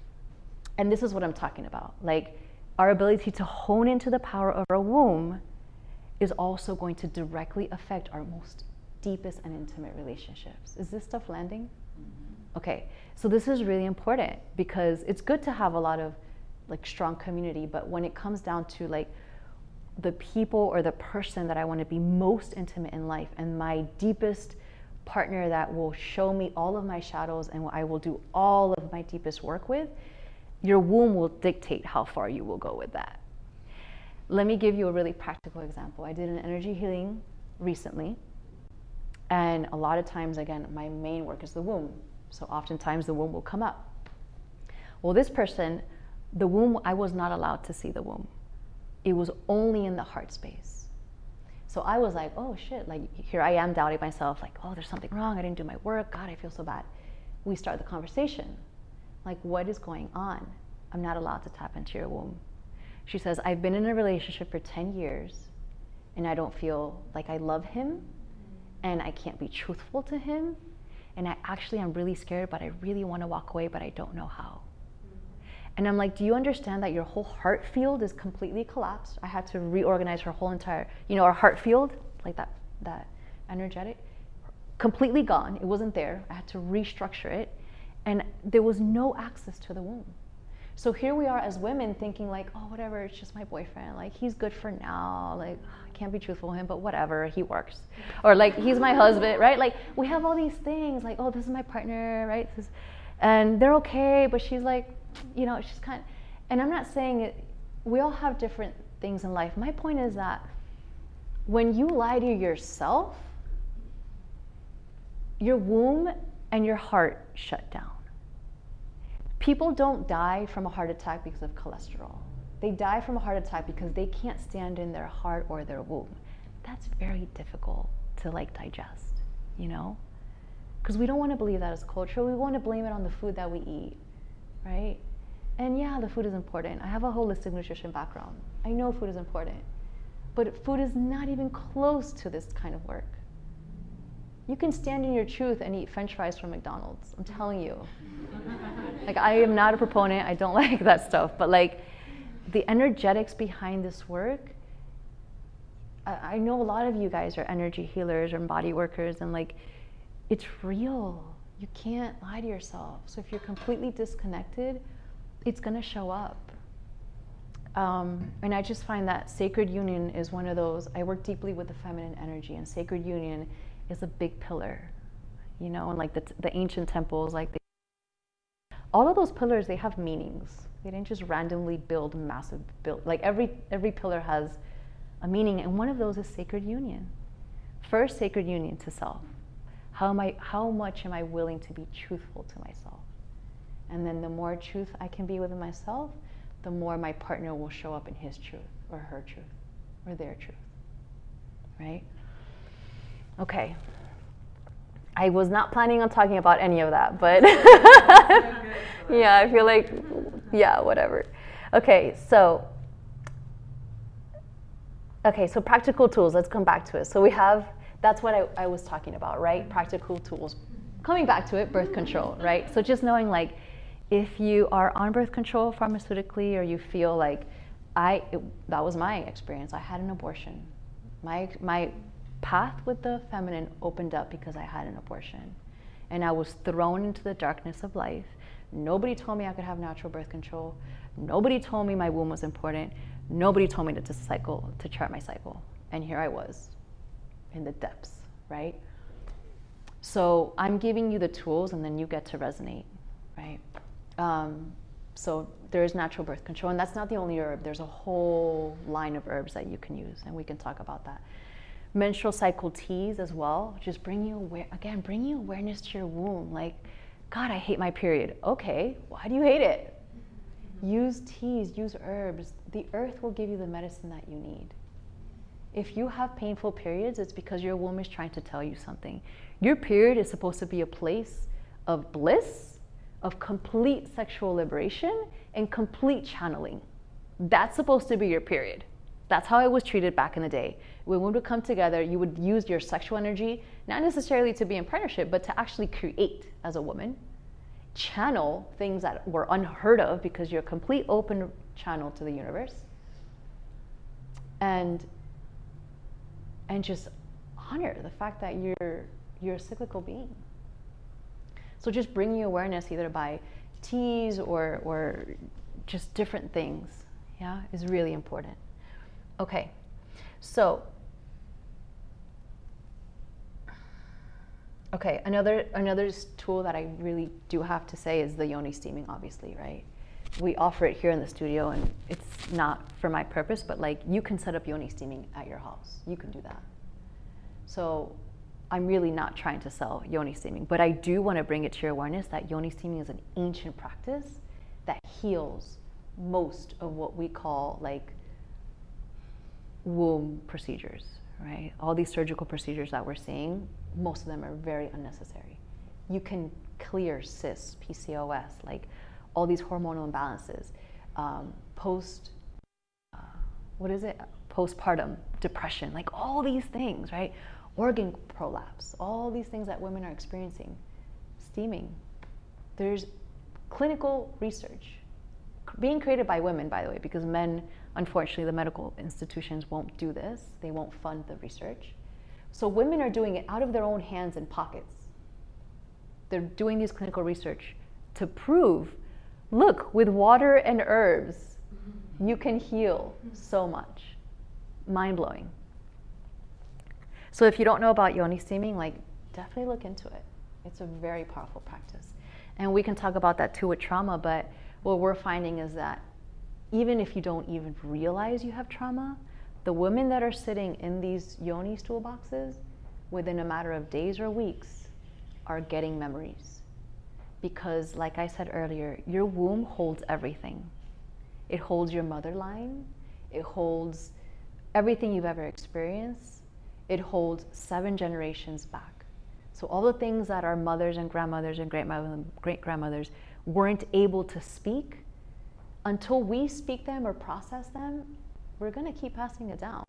And this is what I'm talking about. Like, our ability to hone into the power of our womb is also going to directly affect our most deepest and intimate relationships. Is this stuff landing? Mm-hmm. Okay, so this is really important because it's good to have a lot of like strong community, but when it comes down to like the people or the person that I want to be most intimate in life and my deepest partner that will show me all of my shadows and I will do all of my deepest work with, your womb will dictate how far you will go with that. Let me give you a really practical example. I did an energy healing recently, and a lot of times, again, my main work is the womb. So oftentimes the womb will come up. Well, this person, the womb, I was not allowed to see the womb. It was only in the heart space. So I was like, oh shit, like here I am doubting myself, like, oh, there's something wrong, I didn't do my work, God, I feel so bad. We start the conversation. Like, what is going on? I'm not allowed to tap into your womb. She says, I've been in a relationship for 10 years and I don't feel like I love him and I can't be truthful to him. And I actually am really scared, but I really want to walk away, but I don't know how. And I'm like, do you understand that your whole heart field is completely collapsed? I had to reorganize her whole entire, our heart field, like that energetic, completely gone. It wasn't there. I had to restructure it. And there was no access to the womb. So here we are as women thinking like, oh, whatever, it's just my boyfriend. Like, he's good for now. Like, I can't be truthful with him, but whatever, he works. Or like, he's my husband, right? Like, we have all these things like, oh, this is my partner, right? And they're okay, but she's like, she's kind of, and I'm not saying it, we all have different things in life. My point is that when you lie to yourself, your womb and your heart shut down. People don't die from a heart attack because of cholesterol. They die from a heart attack because they can't stand in their heart or their womb. That's very difficult to like digest, you know? Because we don't want to believe that as culture. We want to blame it on the food that we eat, right? And yeah, the food is important. I have a holistic nutrition background. I know food is important. But food is not even close to this kind of work. You can stand in your truth and eat French fries from McDonald's. I'm telling you. Like, I am not a proponent. I don't like that stuff. But like, the energetics behind this work, I know a lot of you guys are energy healers and body workers, and like, it's real. You can't lie to yourself. So if you're completely disconnected, it's gonna show up. And I just find that sacred union is one of those. I work deeply with the feminine energy, and sacred union is a big pillar, you know, and like the ancient temples, like all of those pillars, they have meanings. They didn't just randomly build massive like every pillar has a meaning, and one of those is sacred union. First, sacred union to self. How much am I willing to be truthful to myself? And then the more truth I can be within myself, the more my partner will show up in his truth or her truth or their truth, right? Okay. I was not planning on talking about any of that, but yeah, I feel like, yeah, whatever. Okay, so practical tools, let's come back to it. So we have, that's what I was talking about, right? Practical tools. Coming back to it, birth control, right? So just knowing, like, if you are on birth control pharmaceutically, or you feel like, that was my experience. I had an abortion. My path with the feminine opened up because I had an abortion. And I was thrown into the darkness of life. Nobody told me I could have natural birth control. Nobody told me my womb was important. Nobody told me to chart my cycle. And here I was in the depths, right? So I'm giving you the tools, and then you get to resonate, right? So there's natural birth control, and that's not the only herb. There's a whole line of herbs that you can use, and we can talk about that. Menstrual cycle teas as well, just bringing awareness to your womb. Like, God, I hate my period. Okay, why do you hate it? Use teas, use herbs. The earth will give you the medicine that you need. If you have painful periods, it's because your womb is trying to tell you something. Your period is supposed to be a place of bliss, of complete sexual liberation, and complete channeling. That's supposed to be your period. That's how I was treated back in the day. When we would come together, you would use your sexual energy, not necessarily to be in partnership, but to actually create as a woman, channel things that were unheard of because you're a complete open channel to the universe, and just honor the fact that you're a cyclical being. So just bringing awareness either by teas or just different things, yeah, is really important. Okay, so another tool that I really do have to say is the yoni steaming, obviously, right? We offer it here in the studio, and it's not for my purpose, but like, you can set up yoni steaming at your house. You can do that. So I'm really not trying to sell yoni steaming, but I do want to bring it to your awareness that yoni steaming is an ancient practice that heals most of what we call like womb procedures, right? All these surgical procedures that we're seeing, most of them are very unnecessary. You can clear cysts, PCOS, like all these hormonal imbalances, postpartum depression, like all these things, right? Organ prolapse, all these things that women are experiencing. Steaming. There's clinical research being created by women, by the way, because men, unfortunately, the medical institutions won't do this. They won't fund the research. So women are doing it out of their own hands and pockets. They're doing these clinical research to prove, look, with water and herbs, you can heal so much. Mind-blowing. So if you don't know about yoni steaming, like, definitely look into it. It's a very powerful practice. And we can talk about that too with trauma, but what we're finding is that even if you don't even realize you have trauma, the women that are sitting in these yoni stool boxes, within a matter of days or weeks, are getting memories. Because, like I said earlier, your womb holds everything. It holds your mother line. It holds everything you've ever experienced. It holds 7 generations back. So all the things that our mothers and grandmothers and great-grandmothers weren't able to speak, until we speak them or process them, we're going to keep passing it down.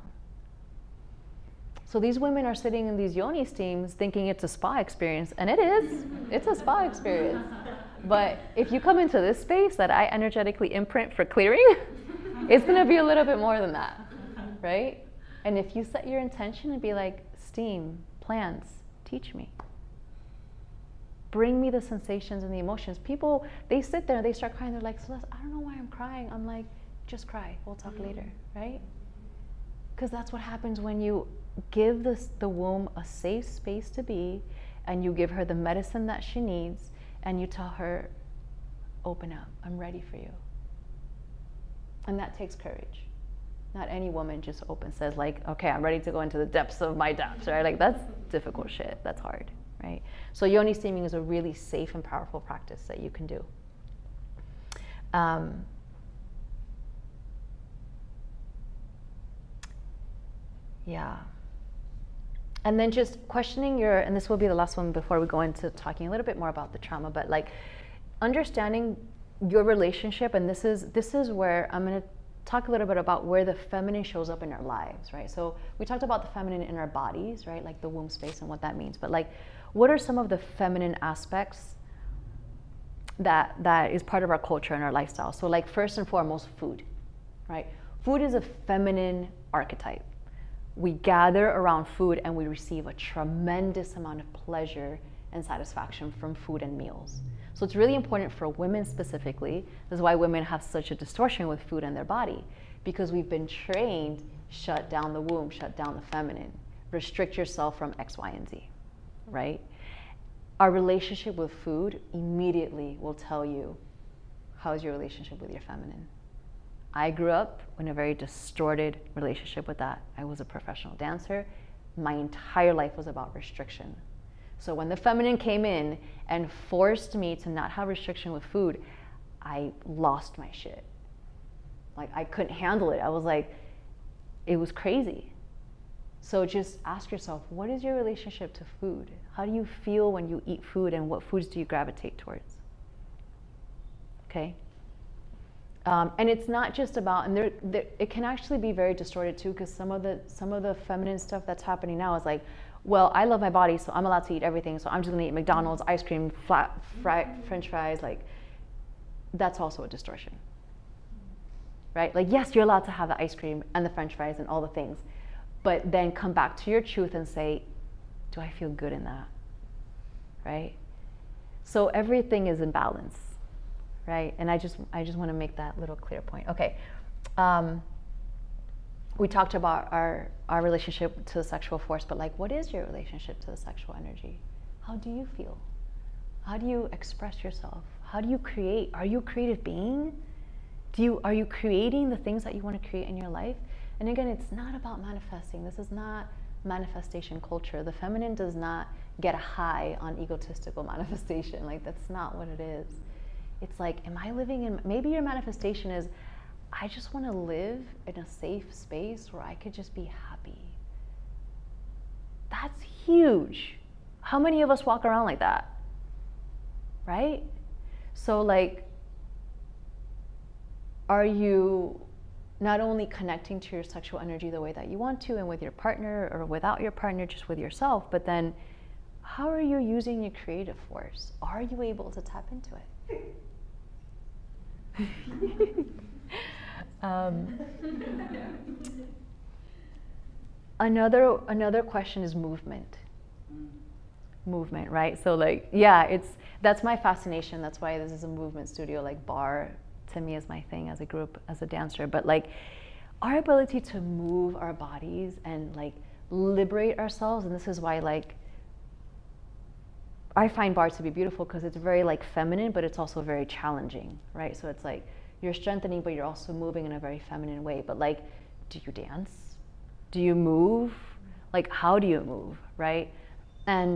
So these women are sitting in these yoni steams thinking it's a spa experience, and it is. It's a spa experience. But if you come into this space that I energetically imprint for clearing, it's going to be a little bit more than that, right? And if you set your intention and be like, steam, plants, teach me. Bring me the sensations and the emotions. People, they sit there and they start crying. They're like, Celeste, I don't know why I'm crying. I'm like, just cry. We'll talk later, right? Because that's what happens when you give the womb a safe space to be, and you give her the medicine that she needs, and you tell her, open up. I'm ready for you. And that takes courage. Not any woman just says like, okay, I'm ready to go into the depths of my depths, right? Like, that's difficult shit. That's hard, right? So yoni steaming is a really safe and powerful practice that you can do. Yeah. And then just questioning and this will be the last one before we go into talking a little bit more about the trauma, but like understanding your relationship, and this is where I'm going to talk a little bit about where the feminine shows up in our lives, right? So we talked about the feminine in our bodies, right? Like the womb space and what that means, but like, what are some of the feminine aspects that is part of our culture and our lifestyle? So like, first and foremost, food, right? Food is a feminine archetype. We gather around food and we receive a tremendous amount of pleasure and satisfaction from food and meals. So it's really important for women specifically. This is why women have such a distortion with food in their body, because we've been trained, shut down the womb, shut down the feminine, restrict yourself from X, Y, and Z, right? Our relationship with food immediately will tell you, how's your relationship with your feminine? I grew up in a very distorted relationship with that. I was a professional dancer. My entire life was about restriction. So when the feminine came in and forced me to not have restriction with food, I lost my shit. Like, I couldn't handle it. I was like, it was crazy. So just ask yourself, what is your relationship to food? How do you feel when you eat food, and what foods do you gravitate towards? Okay? And it's not just about, and it can actually be very distorted too, because some of the feminine stuff that's happening now is like, well, I love my body, so I'm allowed to eat everything, so I'm just gonna eat McDonald's, ice cream, French fries. Like, that's also a distortion, right? Like, yes, you're allowed to have the ice cream and the French fries and all the things, but then come back to your truth and say, do I feel good in that, right? So everything is in balance. Right? And I just want to make that little clear point. Okay. We talked about our relationship to the sexual force, but like, what is your relationship to the sexual energy? How do you feel? How do you express yourself? How do you create? Are you a creative being? Are you creating the things that you want to create in your life? And again, it's not about manifesting. This is not manifestation culture. The feminine does not get a high on egotistical manifestation. Like, that's not what it is. It's like, am I living in, maybe your manifestation is, I just want to live in a safe space where I could just be happy. That's huge. How many of us walk around like that? Right? So like, are you not only connecting to your sexual energy the way that you want to, and with your partner, or without your partner, just with yourself, but then how are you using your creative force? Are you able to tap into it? Another question is movement. Movement, right? So like, yeah, that's my fascination. That's why this is a movement studio. Like, bar to me is my thing, as I grew up as a dancer. But like, our ability to move our bodies and like liberate ourselves, and this is why like I find bar to be beautiful, because it's very like feminine, but it's also very challenging, right? So it's like, You're strengthening, but you're also moving in a very feminine way. But like, do you dance? Do you move? Like, how do you move, right? And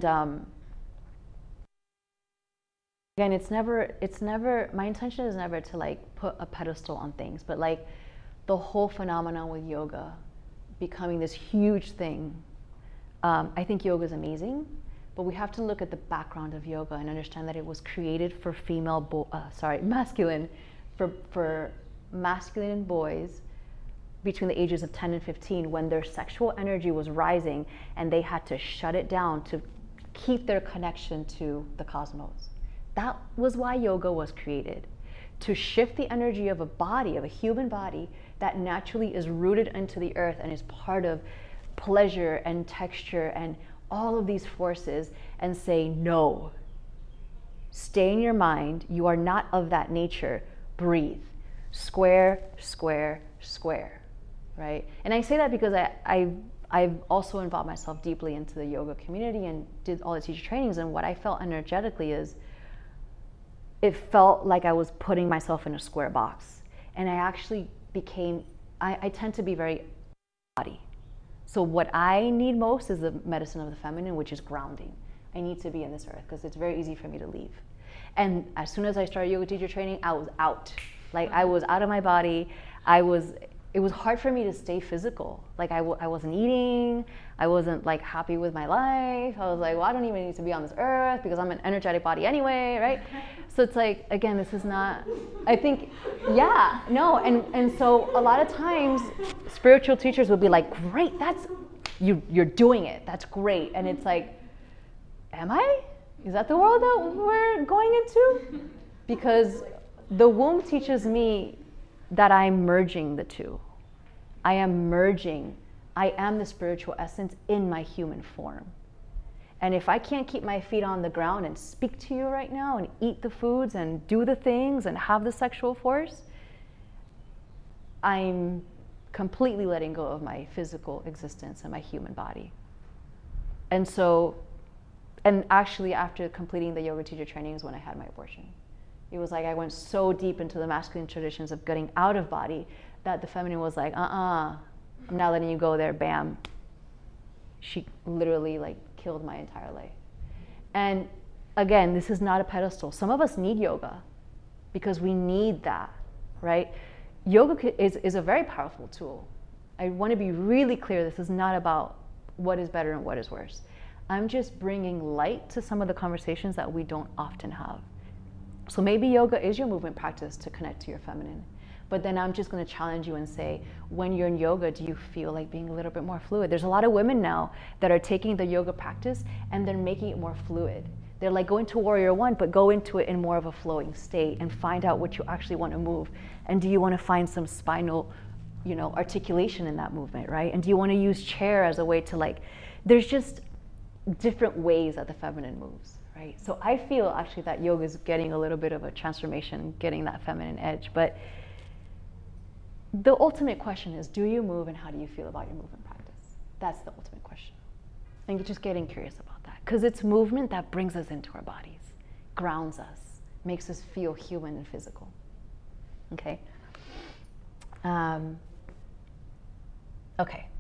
again, it's never, my intention is never to like put a pedestal on things, but like the whole phenomenon with yoga becoming this huge thing. I think yoga is amazing, but we have to look at the background of yoga and understand that it was created for masculine, for masculine boys between the ages of 10 and 15 when their sexual energy was rising and they had to shut it down to keep their connection to the cosmos. That was why yoga was created, to shift the energy of a body, of a human body that naturally is rooted into the earth and is part of pleasure and texture and all of these forces, and say, no, stay in your mind, you are not of that nature, breathe, square, square, square, right? And I say that because I've also involved myself deeply into the yoga community and did all the teacher trainings, and what I felt energetically is it felt like I was putting myself in a square box, and I actually became, I tend to be very body. So what I need most is the medicine of the feminine, which is grounding. I need to be in this earth because it's very easy for me to leave. And as soon as I started yoga teacher training, I was out. Like I was out of my body. It was hard for me to stay physical. Like I wasn't eating. I wasn't like happy with my life. I was like, well, I don't even need to be on this earth because I'm an energetic body anyway, right? So it's like, again, this is not, I think, yeah, no. And so a lot of times spiritual teachers would be like, great, you're doing it. That's great. And it's like, am I? Is that the world that we're going into? Because the womb teaches me that I'm merging the two. I am merging. I am the spiritual essence in my human form. And if I can't keep my feet on the ground and speak to you right now and eat the foods and do the things and have the sexual force, I'm completely letting go of my physical existence and my human body. And so, and actually after completing the yoga teacher training is when I had my abortion. It was like I went so deep into the masculine traditions of getting out of body that the feminine was like, I'm not letting you go there, bam. She literally like killed my entire life. And again, this is not a pedestal. Some of us need yoga because we need that, right? Yoga is a very powerful tool. I want to be really clear, this is not about what is better and what is worse. I'm just bringing light to some of the conversations that we don't often have. So maybe yoga is your movement practice to connect to your feminine. But then I'm just going to challenge you and say, when you're in yoga, do you feel like being a little bit more fluid? There's a lot of women now that are taking the yoga practice and they're making it more fluid. They're like going to Warrior One, but go into it in more of a flowing state and find out what you actually want to move. And do you want to find some spinal, articulation in that movement, right? And do you want to use chair as a way to like, there's just different ways that the feminine moves. Right? So I feel actually that yoga is getting a little bit of a transformation, getting that feminine edge. But the ultimate question is, do you move and how do you feel about your movement practice? That's the ultimate question. And you're just getting curious about that. Because it's movement that brings us into our bodies, grounds us, makes us feel human and physical. Okay? Okay.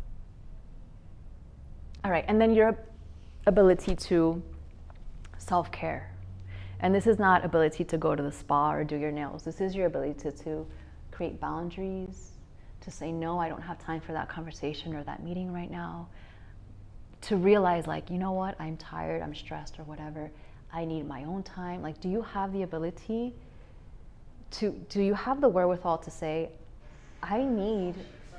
All right, and then your ability to self-care. And this is not ability to go to the spa or do your nails. This is your ability to create boundaries, to say, no, I don't have time for that conversation or that meeting right now. To realize like, you know what, I'm tired, I'm stressed or whatever. I need my own time. Like, do you have the ability do you have the wherewithal to say, I need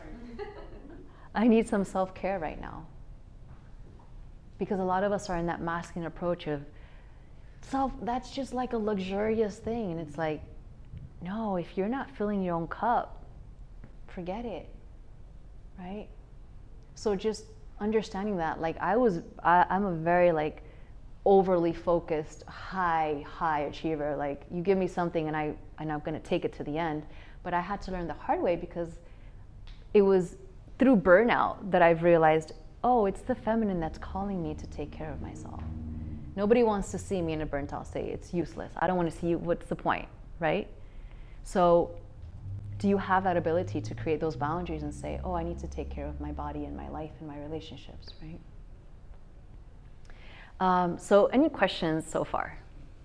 some self-care right now? Because a lot of us are in that masculine approach of that's just like a luxurious thing. And it's like, no, if you're not filling your own cup, forget it, right? So just understanding that, like I'm a very like overly focused, high achiever. Like you give me something and I'm gonna take it to the end. But I had to learn the hard way because it was through burnout that I've realized, oh, it's the feminine that's calling me to take care of myself. Nobody wants to see me in a burnt out state. It's useless. I don't want to see you. What's the point, right? So do you have that ability to create those boundaries and say, oh, I need to take care of my body and my life and my relationships, right? So any questions so far?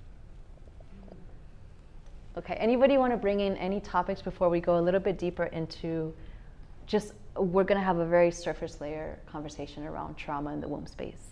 Okay, anybody want to bring in any topics before we go a little bit deeper into just, we're going to have a very surface layer conversation around trauma in the womb space.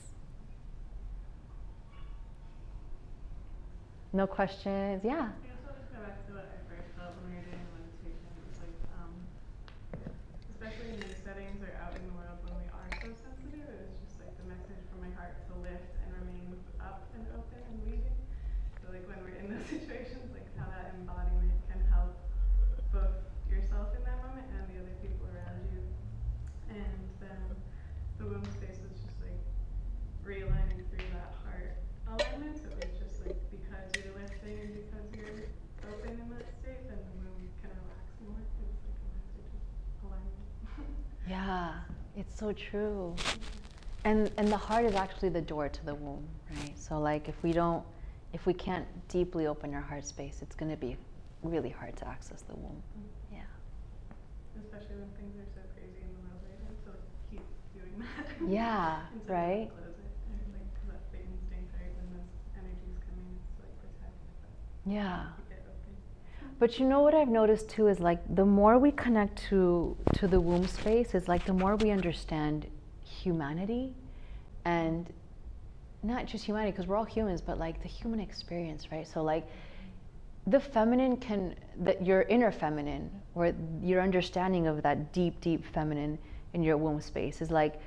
No questions? Yeah. I guess I'll just go back to what I first felt when we were doing the meditation. It was like, especially in these settings or out in the world when we are so sensitive, it was just like the message from my heart to lift and remain up and open and weaving. So like when we're in those situations, like how that embodiment can help both yourself in that moment and the other people around you. And then the womb space was just like realigning through that heart alignment. So it was just like because you're lifting and because you're open in that state, then the womb can relax more. It was like a message of alignment. Yeah, it's so true. And the heart is actually the door to the womb, right? So like if we can't deeply open our heart space, it's going to be really hard to access the womb. Yeah. Especially when things are so crazy in the world right now, to like keep doing that. Yeah, Instead right? of close it, and like, 'cause that big instinct, right, when those energies come in, it's to like protect, but Yeah. keep it open. But you know what I've noticed too is like the more we connect to the womb space, is like the more we understand humanity, and not just humanity, because we're all humans, but like the human experience, right? So like the feminine your inner feminine, or your understanding of that deep, deep feminine in your womb space is like,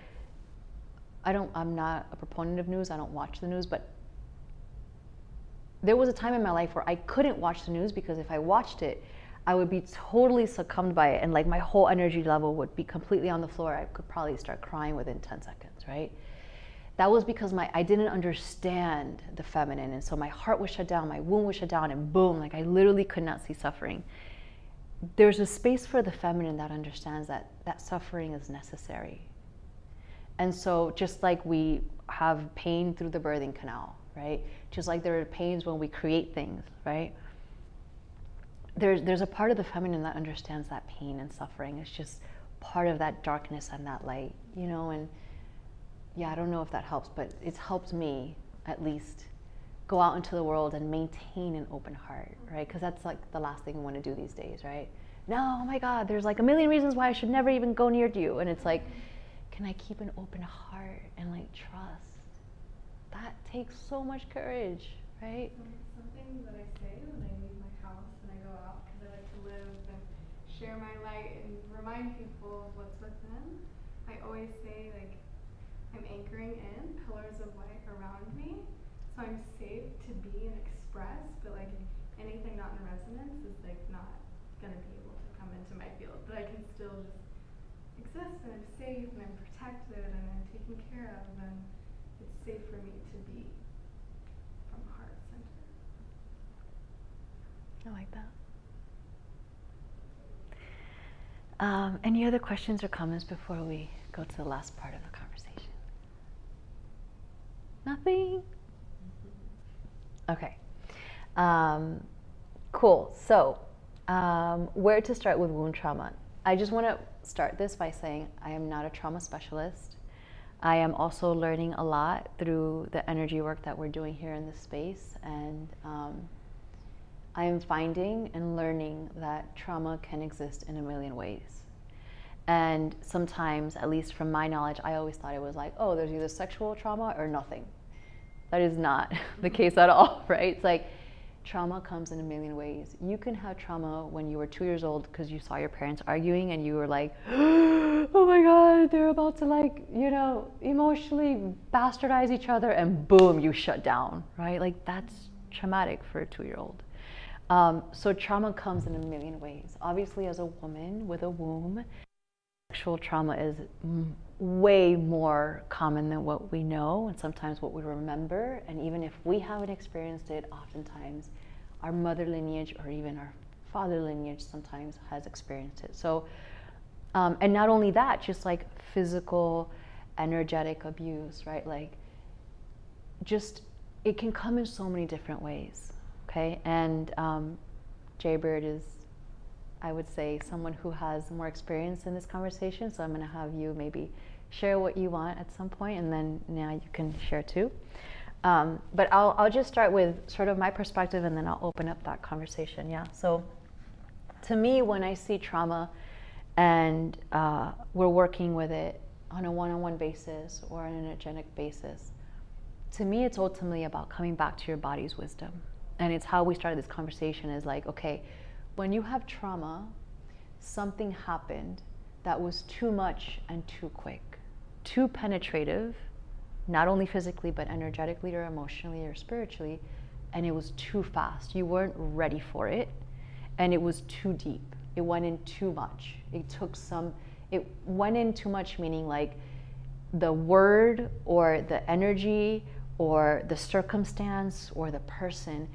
I'm not a proponent of news, I don't watch the news, but there was a time in my life where I couldn't watch the news because if I watched it, I would be totally succumbed by it, and like my whole energy level would be completely on the floor. I could probably start crying within 10 seconds, right? That was because I didn't understand the feminine, and so my heart was shut down, my womb was shut down, and boom, like I literally could not see suffering. There's a space for the feminine that understands that suffering is necessary. And so just like we have pain through the birthing canal, right? Just like there are pains when we create things, right? There's a part of the feminine that understands that pain and suffering. It's just part of that darkness and that light, you know? And yeah, I don't know if that helps, but it's helped me at least go out into the world and maintain an open heart, right? Because that's like the last thing we want to do these days, right? No, oh my God, there's like a million reasons why I should never even go near you. And it's like, can I keep an open heart and like trust? That takes so much courage, right? Something that I say when I leave my house and I go out, because I like to live and share my light and remind people of what's within, I always say like, I'm anchoring in pillars of light around me, so I'm safe to be and express, but like anything not in resonance is like not gonna be able to come into my field, but I can still just exist and I'm safe and I'm protected and I'm taken care of, and it's safe for me to be from heart center. I like that. Any other questions or comments before we go to the last part of the conversation? Nothing? Okay. Cool. So, where to start with wound trauma? I just want to start this by saying I am not a trauma specialist. I am also learning a lot through the energy work that we're doing here in this space, and I am finding and learning that trauma can exist in a million ways. And sometimes, at least from my knowledge, I always thought it was like, oh, there's either sexual trauma or nothing. That is not the case at all, right? It's like trauma comes in a million ways. You can have trauma when you were 2 years old because you saw your parents arguing and you were like, oh my God, they're about to like, you know, emotionally bastardize each other, and boom, you shut down, right? Like that's traumatic for a 2-year-old. So trauma comes in a million ways. Obviously, as a woman with a womb, sexual trauma is way more common than what we know and sometimes what we remember. And even if we haven't experienced it, oftentimes our mother lineage or even our father lineage sometimes has experienced it. So, and not only that, just like physical, energetic abuse, right? Like just, it can come in so many different ways, okay? And Jaybird is I would say, someone who has more experience in this conversation. So I'm going to have you maybe share what you want at some point, and then now you can share too. But I'll just start with sort of my perspective, and then I'll open up that conversation. Yeah. So to me, when I see trauma and we're working with it on a one-on-one basis or an energetic basis, to me, it's ultimately about coming back to your body's wisdom. And it's how we started this conversation, is like, okay, when you have trauma, something happened that was too much and too quick, too penetrative, not only physically, but energetically or emotionally or spiritually, and it was too fast. You weren't ready for it, and it was too deep. It went in too much. It went in too much, meaning like the word or the energy or the circumstance or the person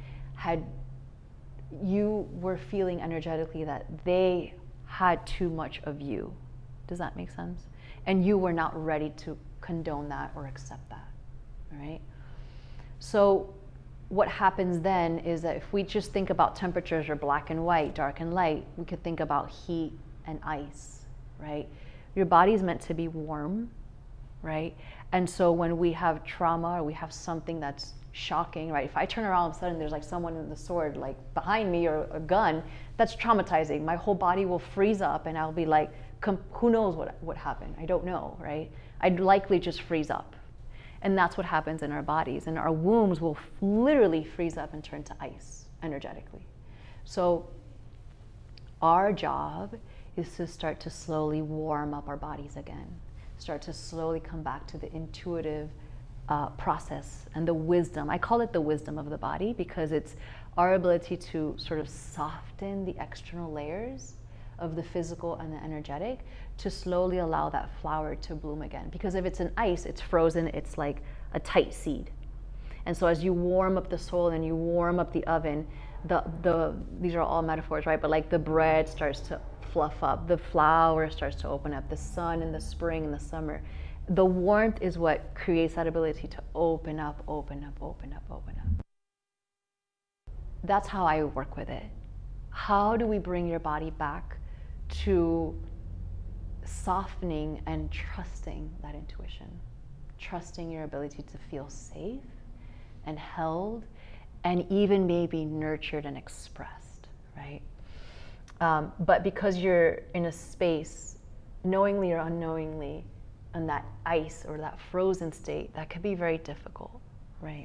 you were feeling energetically that they had too much of you. Does that make sense? And you were not ready to condone that or accept that, all right? So what happens then is that if we just think about temperatures or black and white, dark and light, we could think about heat and ice, right? Your body's meant to be warm, right? And so when we have trauma or we have something that's shocking, right? If I turn around all of a sudden there's like someone with a sword like behind me or a gun, that's traumatizing. My whole body will freeze up and I'll be like, who knows what happened? I don't know, right? I'd likely just freeze up. And that's what happens in our bodies. And our wombs will literally freeze up and turn to ice energetically. So our job is to start to slowly warm up our bodies again. Start to slowly come back to the intuitive process and the wisdom. I call it the wisdom of the body because it's our ability to sort of soften the external layers of the physical and the energetic to slowly allow that flower to bloom again. Because if it's in ice, it's frozen, it's like a tight seed. And so as you warm up the soil and you warm up the oven, these are all metaphors, right? But like the bread starts to fluff up, the flower starts to open up, the sun in the spring and the summer. The warmth is what creates that ability to open up, open up, open up, open up. That's how I work with it. How do we bring your body back to softening and trusting that intuition? Trusting your ability to feel safe and held and even maybe nurtured and expressed, right? But because you're in a space, knowingly or unknowingly, in that ice or that frozen state, that could be very difficult, right?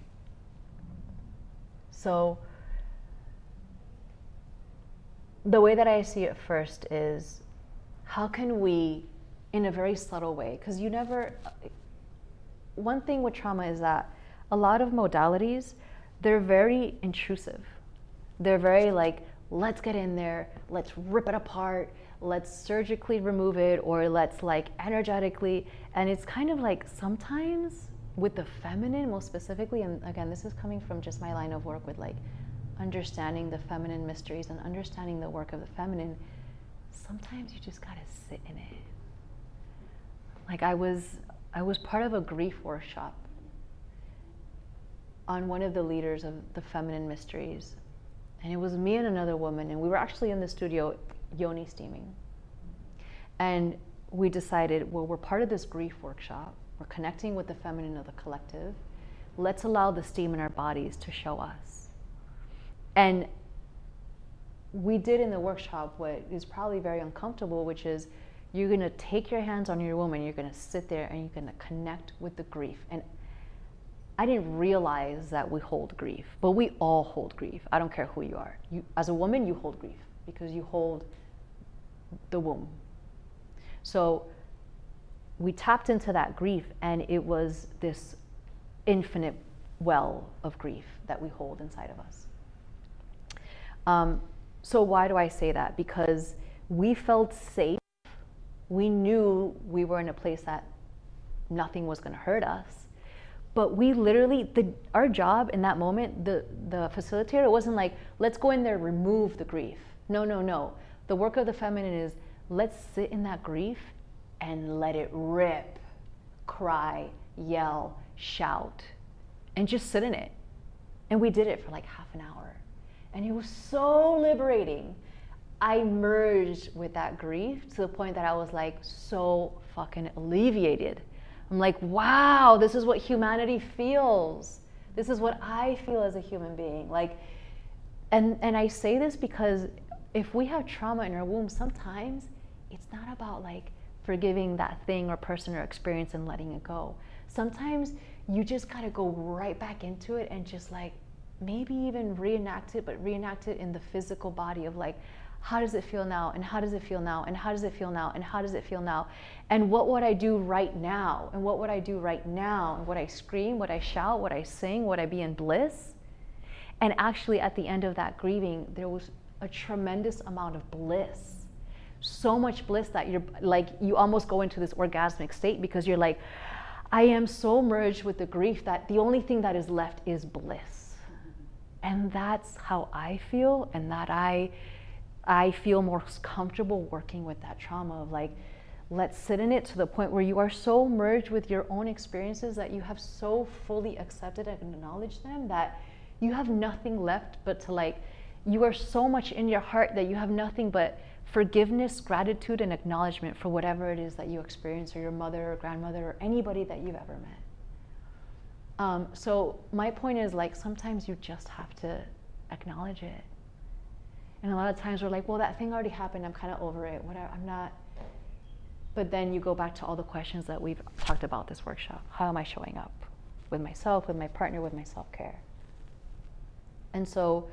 So the way that I see it first is, how can we, in a very subtle way, because one thing with trauma is that a lot of modalities, they're very intrusive. They're very like, let's get in there, let's rip it apart, let's surgically remove it, or let's like energetically. And it's kind of like sometimes with the feminine, most specifically, and again, this is coming from just my line of work with like understanding the feminine mysteries and understanding the work of the feminine, sometimes you just gotta sit in it. Like I was part of a grief workshop on one of the leaders of the feminine mysteries. And it was me and another woman, and we were actually in the studio yoni steaming. And we decided, well, we're part of this grief workshop. We're connecting with the feminine of the collective. Let's allow the steam in our bodies to show us. And we did in the workshop what is probably very uncomfortable, which is you're gonna take your hands on your womb and you're gonna sit there and you're gonna connect with the grief. And I didn't realize that we hold grief, but we all hold grief. I don't care who you are. As a woman, you hold grief because you hold the womb. So we tapped into that grief, and it was this infinite well of grief that we hold inside of us. So why do I say that? Because we felt safe. We knew we were in a place that nothing was going to hurt us. But we literally, our job in that moment, the facilitator, wasn't like, let's go in there, remove the grief. No. The work of the feminine is, let's sit in that grief and let it rip, cry, yell, shout, and just sit in it. And we did it for like half an hour. And it was so liberating. I merged with that grief to the point that I was like so fucking alleviated. I'm like, wow, this is what humanity feels. This is what I feel as a human being. Like, and I say this because if we have trauma in our womb, sometimes it's not about like forgiving that thing or person or experience and letting it go. Sometimes you just gotta go right back into it and just like maybe even reenact it, but reenact it in the physical body of like, how does it feel now? And how does it feel now? And how does it feel now? And how does it feel now? And what would I do right now? And what would I do right now? And would I scream? Would I shout? Would I sing? Would I be in bliss? And actually at the end of that grieving, there was a tremendous amount of bliss. So much bliss that you're like, you almost go into this orgasmic state because you're like, I am so merged with the grief that the only thing that is left is bliss. And that's how I feel, and that I feel more comfortable working with that trauma of like, let's sit in it to the point where you are so merged with your own experiences that you have so fully accepted and acknowledged them that you have nothing left but to like, you are so much in your heart that you have nothing but forgiveness, gratitude, and acknowledgement for whatever it is that you experience, or your mother or grandmother or anybody that you've ever met. So my point is like, sometimes you just have to acknowledge it. And a lot of times we're like, well, that thing already happened, I'm kind of over it, whatever, I'm not. But then you go back to all the questions that we've talked about this workshop. How am I showing up with myself, with my partner, with my self-care? And so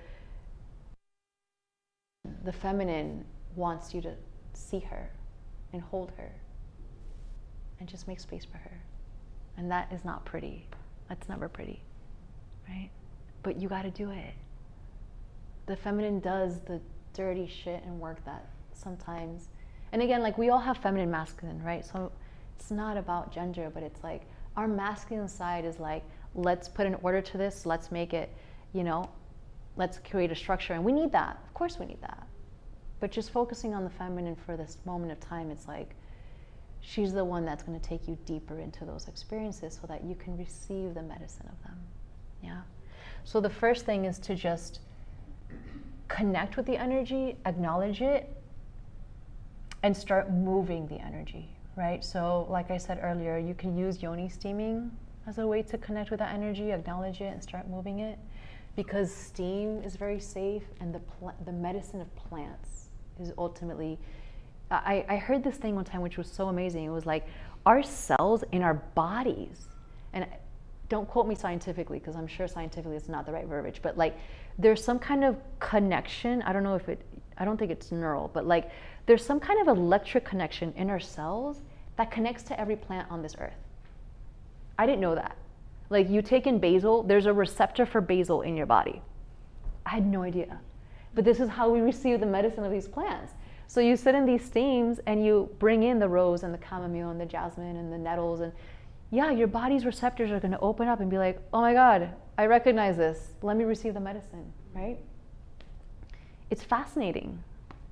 the feminine wants you to see her and hold her and just make space for her. And that is not pretty. That's never pretty, right? But you got to do it. The feminine does the dirty shit and work that sometimes. And again, like we all have feminine, masculine, right? So it's not about gender, but it's like our masculine side is like, let's put an order to this. Let's make it, you know, let's create a structure. And we need that. Of course we need that. But just focusing on the feminine for this moment of time, it's like, she's the one that's going to take you deeper into those experiences so that you can receive the medicine of them. Yeah. So the first thing is to just connect with the energy, acknowledge it, and start moving the energy, right? So like I said earlier, you can use yoni steaming as a way to connect with that energy, acknowledge it, and start moving it, because steam is very safe, and the medicine of plants is ultimately, I heard this thing one time which was so amazing. It was like, our cells in our bodies, and don't quote me scientifically because I'm sure scientifically it's not the right verbiage, but like there's some kind of connection, I don't think it's neural, but like there's some kind of electric connection in our cells that connects to every plant on this earth. I didn't know that. Like you take in basil, there's a receptor for basil in your body. I had no idea. But this is how we receive the medicine of these plants. So you sit in these steams and you bring in the rose and the chamomile and the jasmine and the nettles, and yeah, your body's receptors are going to open up and be like, oh my God, I recognize this. Let me receive the medicine, right? It's fascinating.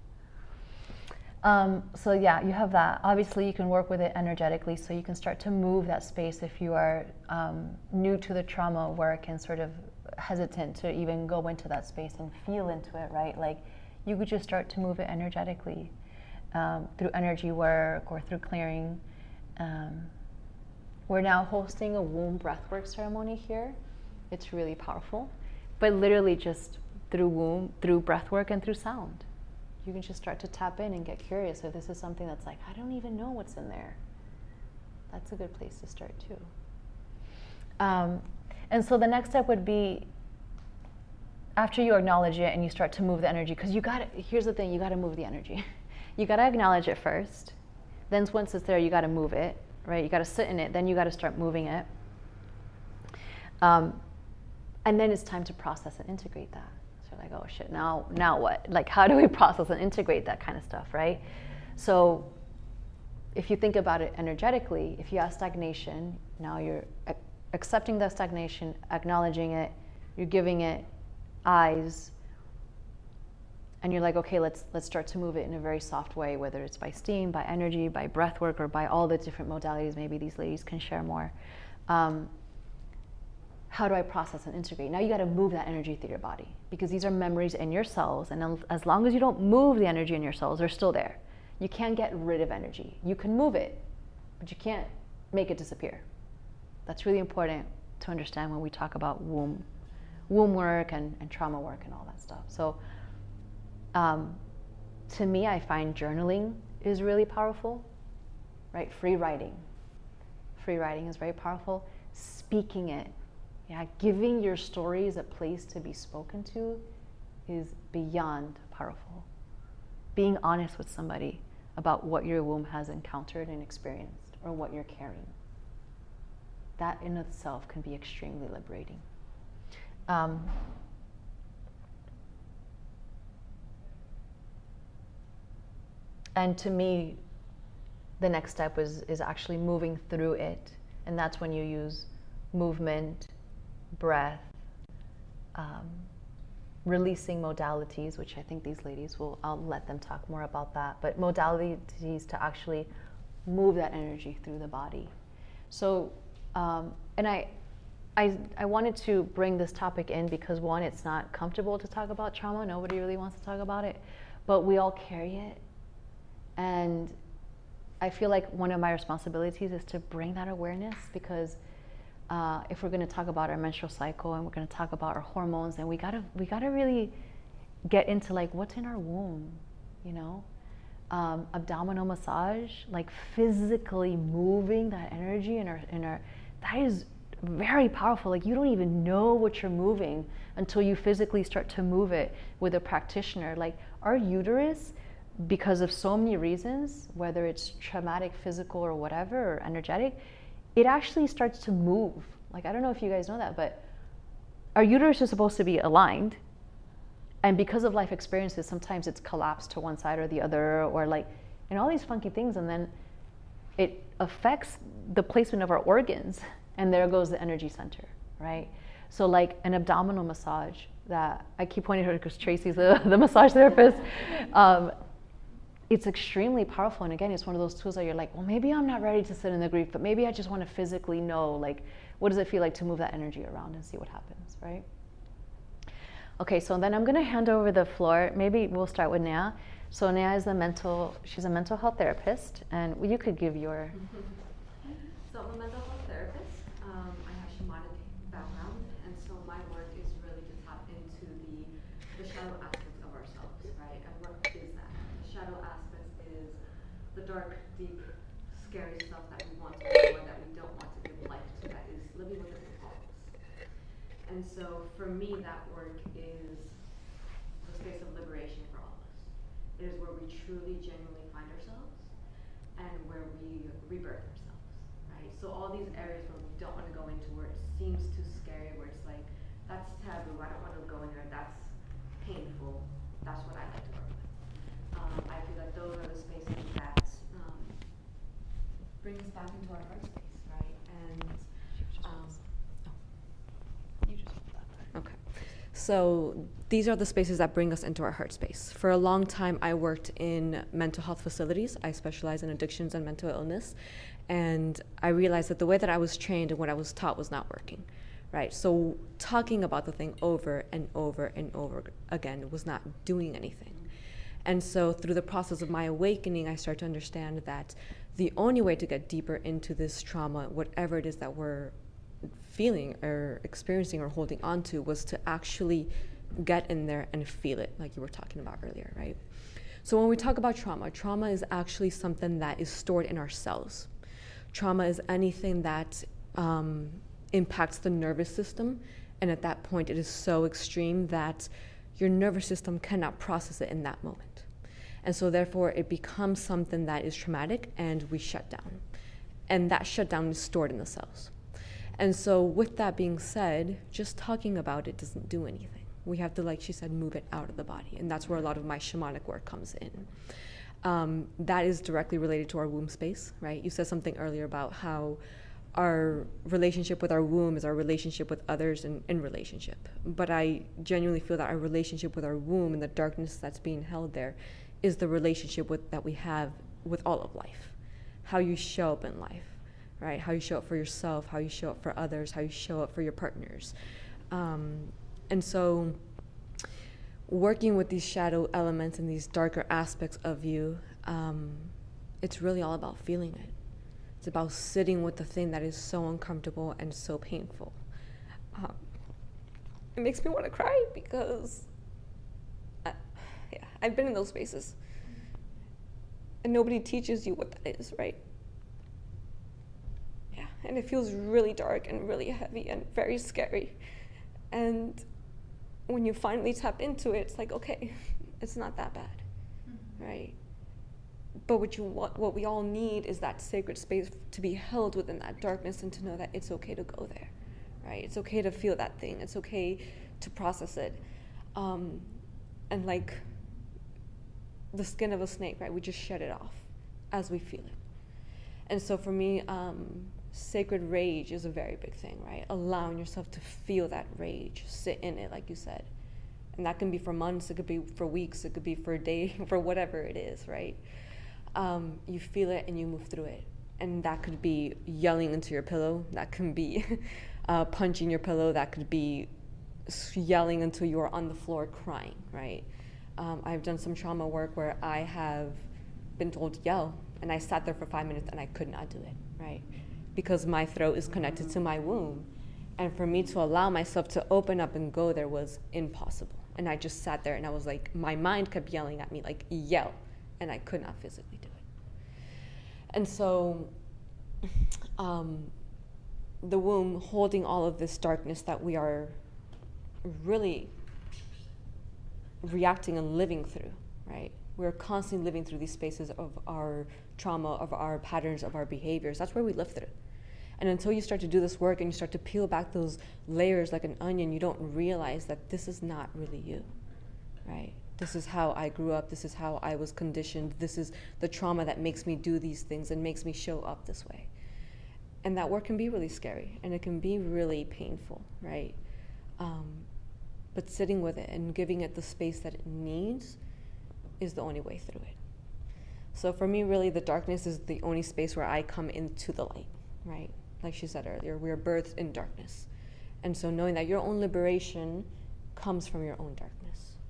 So yeah, you have that. Obviously, you can work with it energetically, so you can start to move that space if you are new to the trauma work and sort of hesitant to even go into that space and feel into it, right? Like you could just start to move it energetically through energy work or through clearing. We're now hosting a womb breathwork ceremony here. It's really powerful, but literally just through womb, through breathwork, and through sound. You can just start to tap in and get curious if this is something that's like, I don't even know what's in there. That's a good place to start too. And so the next step would be, after you acknowledge it and you start to move the energy, because here's the thing, you gotta move the energy. You gotta acknowledge it first. Then once it's there, you gotta move it, right? You gotta sit in it, then you gotta start moving it. And then it's time to process and integrate that. So like, oh shit, now what? Like, how do we process and integrate that kind of stuff, right? So if you think about it energetically, if you have stagnation, now you're accepting that stagnation, acknowledging it, you're giving it eyes, and you're like, okay, let's start to move it in a very soft way, whether it's by steam, by energy, by breath work, or by all the different modalities. Maybe these ladies can share more. how do I process and integrate? Now you got to move that energy through your body, because these are memories in your cells, and as long as you don't move the energy in your cells, they're still there. You can't get rid of energy. You can move it, but you can't make it disappear. That's really important to understand when we talk about womb work and trauma work and all that stuff. So to me, I find journaling is really powerful, right? Free writing is very powerful. Speaking it, yeah, giving your stories a place to be spoken to is beyond powerful. Being honest with somebody about what your womb has encountered and experienced, or what you're carrying, that in itself can be extremely liberating. And to me, the next step is actually moving through it. And that's when you use movement, breath, releasing modalities, which I think these ladies I'll let them talk more about that, but modalities to actually move that energy through the body. So, and I wanted to bring this topic in because, one, it's not comfortable to talk about trauma. Nobody really wants to talk about it, but we all carry it. And I feel like one of my responsibilities is to bring that awareness, because if we're going to talk about our menstrual cycle and we're going to talk about our hormones, then we gotta really get into like what's in our womb, you know. Abdominal massage, like physically moving that energy in our that is very powerful. Like, you don't even know what you're moving until you physically start to move it with a practitioner. Like, our uterus, because of so many reasons, whether it's traumatic, physical, or whatever, or energetic, it actually starts to move. Like, I don't know if you guys know that, but our uterus is supposed to be aligned. And because of life experiences, sometimes it's collapsed to one side or the other, or like, and all these funky things. And then it affects the placement of our organs. And there goes the energy center, right? So like an abdominal massage, that I keep pointing to her because Tracy's the massage therapist. It's extremely powerful. And again, it's one of those tools that you're like, well, maybe I'm not ready to sit in the grief, but maybe I just want to physically know, like, what does it feel like to move that energy around and see what happens, right? Okay, so then I'm going to hand over the floor. Maybe we'll start with Nea. So Nea is she's a mental health therapist, and you could give your... So I'm a mental health therapist. I have shamanic background, and so my work is really to tap into the shadow aspects of ourselves, right? And what is that? The shadow aspect is the dark, deep, scary stuff that we want to ignore, that we don't want to give life to, that is living within all of us. And so for me, that work is the space of liberation for all of us. It is where we truly, genuinely find ourselves, and where we rebirth ourselves. So all these areas where we don't want to go into, where it seems too scary, where it's like, that's taboo, I don't want to go in there, that's painful, that's what I like to work with. I feel like those are the spaces that bring us back into our heart space, right? And okay. So these are the spaces that bring us into our heart space. For a long time, I worked in mental health facilities. I specialize in addictions and mental illness. And I realized that the way that I was trained and what I was taught was not working, right? So talking about the thing over and over and over again was not doing anything. And so through the process of my awakening, I started to understand that the only way to get deeper into this trauma, whatever it is that we're feeling or experiencing or holding on to, was to actually get in there and feel it, like you were talking about earlier, right? So when we talk about trauma is actually something that is stored in our cells. Trauma is anything that impacts the nervous system, and at that point it is so extreme that your nervous system cannot process it in that moment. And so therefore it becomes something that is traumatic, and we shut down. And that shutdown is stored in the cells. And so with that being said, just talking about it doesn't do anything. We have to, like she said, move it out of the body, and that's where a lot of my shamanic work comes in. That is directly related to our womb space, right? You said something earlier about how our relationship with our womb is our relationship with others in relationship. But I genuinely feel that our relationship with our womb and the darkness that's being held there is the relationship that we have with all of life. How you show up in life, right? How you show up for yourself, how you show up for others, how you show up for your partners. And so working with these shadow elements and these darker aspects of you, it's really all about feeling it. It's about sitting with the thing that is so uncomfortable and so painful. It makes me want to cry because I've been in those spaces. And nobody teaches you what that is, right? Yeah, and it feels really dark and really heavy and very scary. And when you finally tap into it, it's like, okay, it's not that bad, right? But what we all need is that sacred space to be held within that darkness and to know that it's okay to go there, right? It's okay to feel that thing. It's okay to process it. And like the skin of a snake, right? We just shed it off as we feel it. And so for me, sacred rage is a very big thing, right? Allowing yourself to feel that rage, sit in it, like you said. And that can be for months, it could be for weeks, it could be for a day, for whatever it is, right? You feel it and you move through it. And that could be yelling into your pillow, that can be punching your pillow, that could be yelling until you're on the floor crying, right? I've done some trauma work where I have been told to yell, and I sat there for 5 minutes and I could not do it, right? Because my throat is connected to my womb. And for me to allow myself to open up and go there was impossible. And I just sat there and I was like, my mind kept yelling at me, like, yell. And I could not physically do it. And so the womb holding all of this darkness that we are really reacting and living through, right? We're constantly living through these spaces of our trauma, of our patterns, of our behaviors. That's where we live through. And until you start to do this work and you start to peel back those layers like an onion, you don't realize that this is not really you, right? This is how I grew up. This is how I was conditioned. This is the trauma that makes me do these things and makes me show up this way. And that work can be really scary and it can be really painful, right? But sitting with it and giving it the space that it needs is the only way through it. So for me, really, the darkness is the only space where I come into the light, right? Like she said earlier, we are birthed in darkness. And so knowing that your own liberation comes from your own darkness.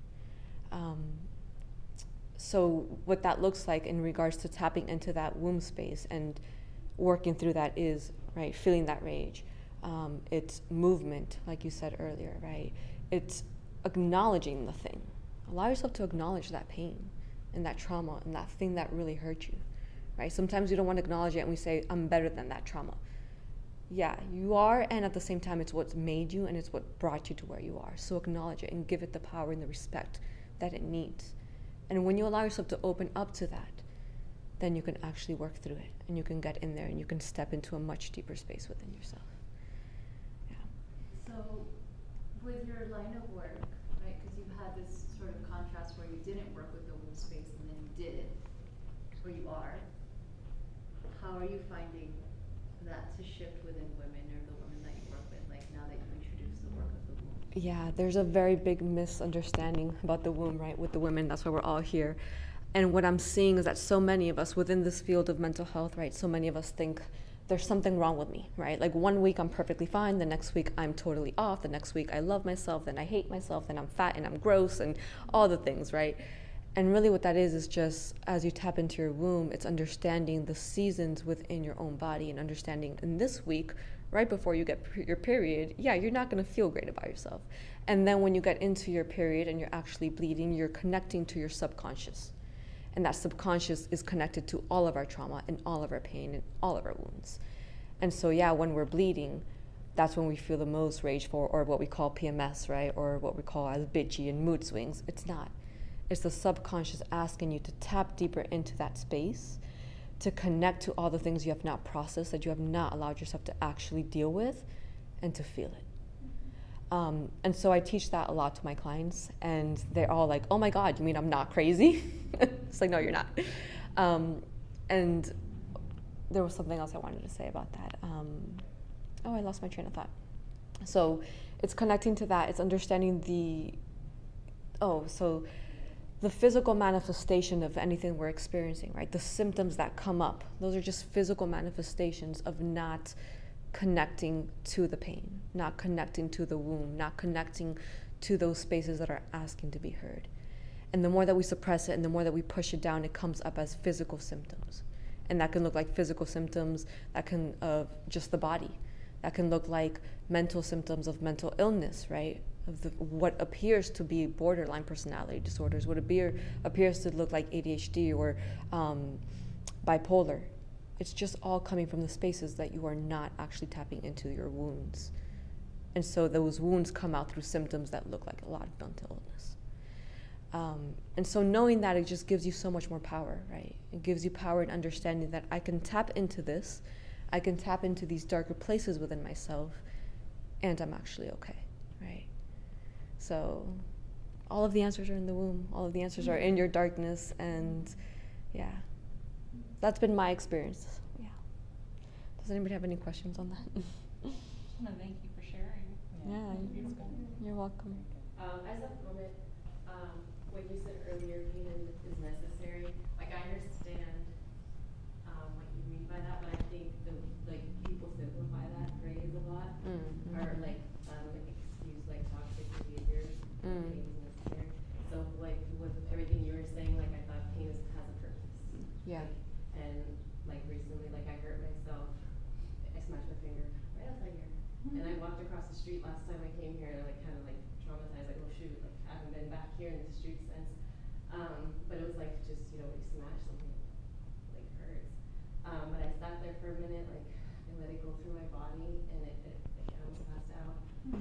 So what that looks like in regards to tapping into that womb space and working through that is, right, feeling that rage. It's movement, like you said earlier, right? It's acknowledging the thing. Allow yourself to acknowledge that pain and that trauma and that thing that really hurt you, right? Sometimes we don't want to acknowledge it and we say, I'm better than that trauma. Yeah, you are, and at the same time, it's what's made you and it's what brought you to where you are. So acknowledge it and give it the power and the respect that it needs. And when you allow yourself to open up to that, then you can actually work through it and you can get in there and you can step into a much deeper space within yourself. Yeah. So with your line of work, right, because you've had this sort of contrast where you didn't work with the womb space and then you did, or you are, how are you finding that to shift within women or the women that you work with, like now that you introduce the work of the womb? Yeah, there's a very big misunderstanding about the womb, right, with the women. That's why we're all here. And what I'm seeing is that so many of us within this field of mental health, right, so many of us think there's something wrong with me, right? Like 1 week I'm perfectly fine, the next week I'm totally off, the next week I love myself, then I hate myself, then I'm fat and I'm gross and all the things, right? And really what that is just as you tap into your womb, it's understanding the seasons within your own body and understanding in this week, right before you get your period, yeah, you're not going to feel great about yourself. And then when you get into your period and you're actually bleeding, you're connecting to your subconscious. And that subconscious is connected to all of our trauma and all of our pain and all of our wounds. And so, yeah, when we're bleeding, that's when we feel the most rageful, or what we call PMS, right? Or what we call as bitchy and mood swings. It's not. It's the subconscious asking you to tap deeper into that space, to connect to all the things you have not processed, that you have not allowed yourself to actually deal with, and to feel it. And so I teach that a lot to my clients, and they're all like, oh my God, you mean I'm not crazy? It's like, no, you're not. And there was something else I wanted to say about that. I lost my train of thought. So it's connecting to that. It's understanding the physical manifestation of anything we're experiencing, right? The symptoms that come up, those are just physical manifestations of not connecting to the pain, not connecting to the wound, not connecting to those spaces that are asking to be heard. And the more that we suppress it and the more that we push it down, it comes up as physical symptoms. And that can look like physical symptoms that can of just the body. That can look like mental symptoms of mental illness, right? Of what appears to be borderline personality disorders, what appears to look like ADHD or bipolar. It's just all coming from the spaces that you are not actually tapping into your wounds. And so those wounds come out through symptoms that look like a lot of mental illness. And so knowing that, it just gives you so much more power, right? It gives you power and understanding that I can tap into this, I can tap into these darker places within myself, and I'm actually okay, right? So all of the answers are in the womb. All of the answers are in your darkness, and yeah, that's been my experience. Yeah. Does anybody have any questions on that? No, thank you for sharing. Yeah, you're welcome. As a moment, when you said earlier, pain is necessary. Like I understand what you mean by that, but I think people simplify that phrase a lot, or excuse toxic behaviors. Pain is necessary. So with everything you were saying, I thought pain has a purpose. Yeah. And recently, I hurt myself. I smashed my finger right outside here, and I walked across the street last time I came here, and kind of traumatized. Oh shoot, I haven't been back here in the street since. But it was just you smash something hurts. But I sat there for a minute, and let it go through my body, and I almost passed out.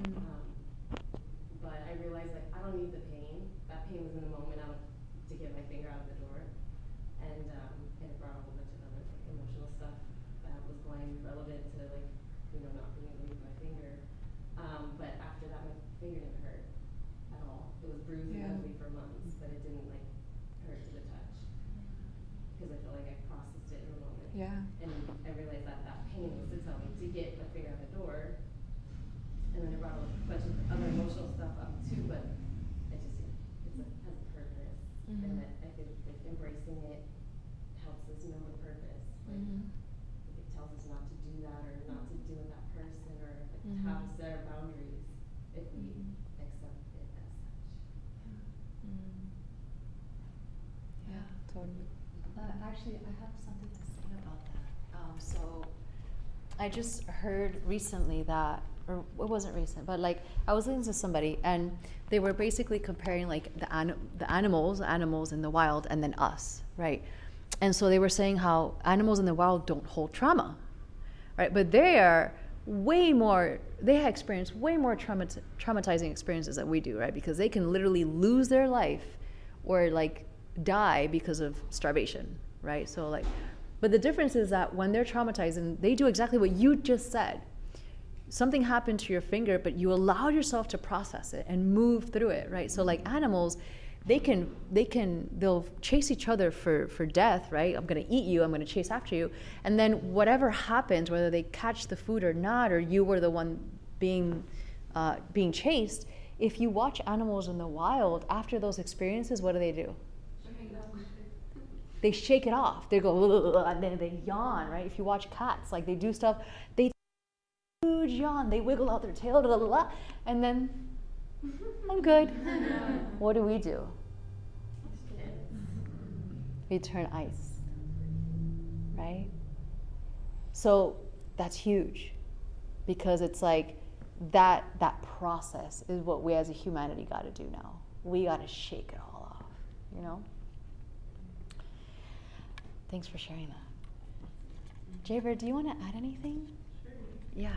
But I realized I don't need the pain. That pain was in the moment to get my finger out of the door, and it brought a whole bunch of other emotional stuff that was going relevant to not being able to use my finger. But after that, my finger didn't hurt at all. It was bruised and ugly for months, but it didn't hurt to the touch because I felt like I processed it in a moment. Yeah. And I realized that pain was to tell me to get my finger out the door, and then it brought a bunch of other emotional stuff up too. But it just has a purpose, and that I think embracing it helps us know the purpose. It tells us not to do that or not to do with that person or how to set our boundaries if we accept it as such. Yeah, totally. Actually, I have something to say about that. So I just heard recently that, or it wasn't recent, but I was listening to somebody and they were basically comparing the animals in the wild and then us, right? And so they were saying how animals in the wild don't hold trauma, right? But they have experienced way more traumatizing experiences than we do, right? Because they can literally lose their life or die because of starvation, right? So but the difference is that when they're traumatized and they do exactly what you just said, something happened to your finger, but you allowed yourself to process it and move through it, right? So animals, they'll chase each other for death, right? I'm gonna eat you, I'm gonna chase after you. And then whatever happens, whether they catch the food or not, or you were the one being chased, if you watch animals in the wild, after those experiences, what do? They shake it off. They go, and then they yawn, right? If you watch cats, they do stuff, they huge yawn, they wiggle out their tail, and then I'm good. What do? We turn ice, right? So that's huge because it's that process is what we as a humanity got to do now. We got to shake it all off, Thanks for sharing that. Javer, do you want to add anything? Sure. Yeah.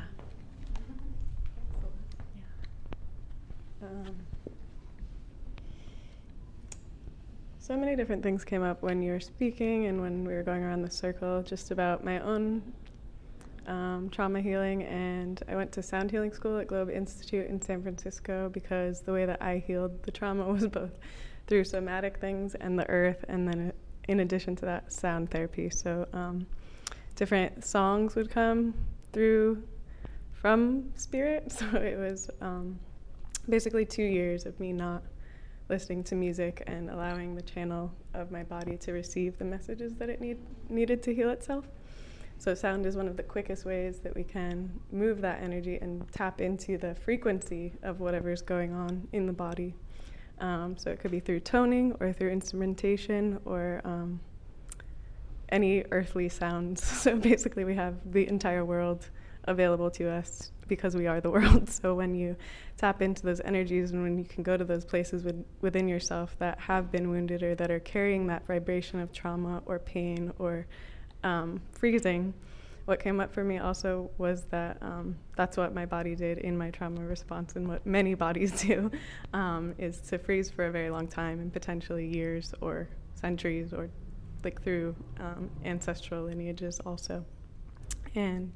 So many different things came up when you were speaking and when we were going around the circle just about my own trauma healing, and I went to sound healing school at Globe Institute in San Francisco because the way that I healed the trauma was both through somatic things and the earth, and then in addition to that, sound therapy. So different songs would come through from spirit. So it was basically 2 years of me not listening to music and allowing the channel of my body to receive the messages that it needed to heal itself. So sound is one of the quickest ways that we can move that energy and tap into the frequency of whatever's going on in the body. So it could be through toning or through instrumentation or any earthly sounds. So basically we have the entire world available to us because we are the world. So when you tap into those energies and when you can go to those places within yourself that have been wounded or that are carrying that vibration of trauma or pain or freezing, what came up for me also was that that's what my body did in my trauma response, and what many bodies do, is to freeze for a very long time, and potentially years or centuries, or like through ancestral lineages also. And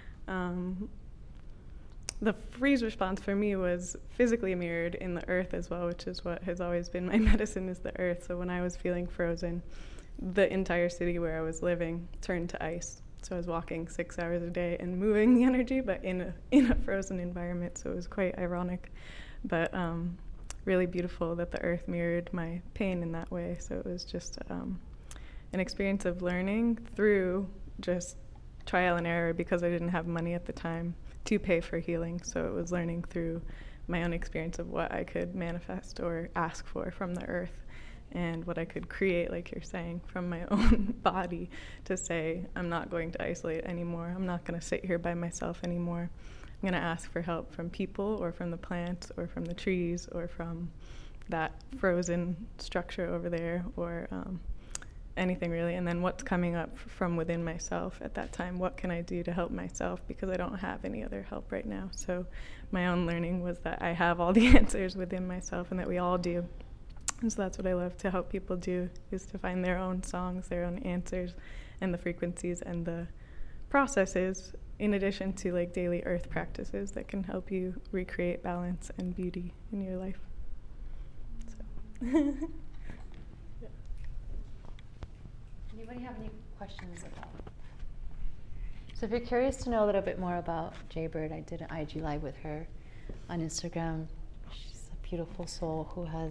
the freeze response for me was physically mirrored in the earth as well, which is what has always been my medicine, is the earth. So when I was feeling frozen, the entire city where I was living turned to ice. So I was walking 6 hours a day and moving the energy, but in a frozen environment. So it was quite ironic, but really beautiful that the earth mirrored my pain in that way. So it was just an experience of learning through just trial and error, because I didn't have money at the time to pay for healing. So it was learning through my own experience of what I could manifest or ask for from the earth, and what I could create, like you're saying, from my own body, to say, I'm not going to isolate anymore. I'm not going to sit here by myself anymore. I'm going to ask for help from people, or from the plants, or from the trees, or from that frozen structure over there, or anything really. And then what's coming up from within myself at that time? What can I do to help myself? Because I don't have any other help right now. So my own learning was that I have all the answers within myself, and that we all do. And so that's what I love to help people do, is to find their own songs, their own answers, and the frequencies and the processes, in addition to like daily earth practices that can help you recreate balance and beauty in your life. So. Yeah. Anybody have any questions about? So if you're curious to know a little bit more about Jaybird, I did an IG Live with her on Instagram. She's a beautiful soul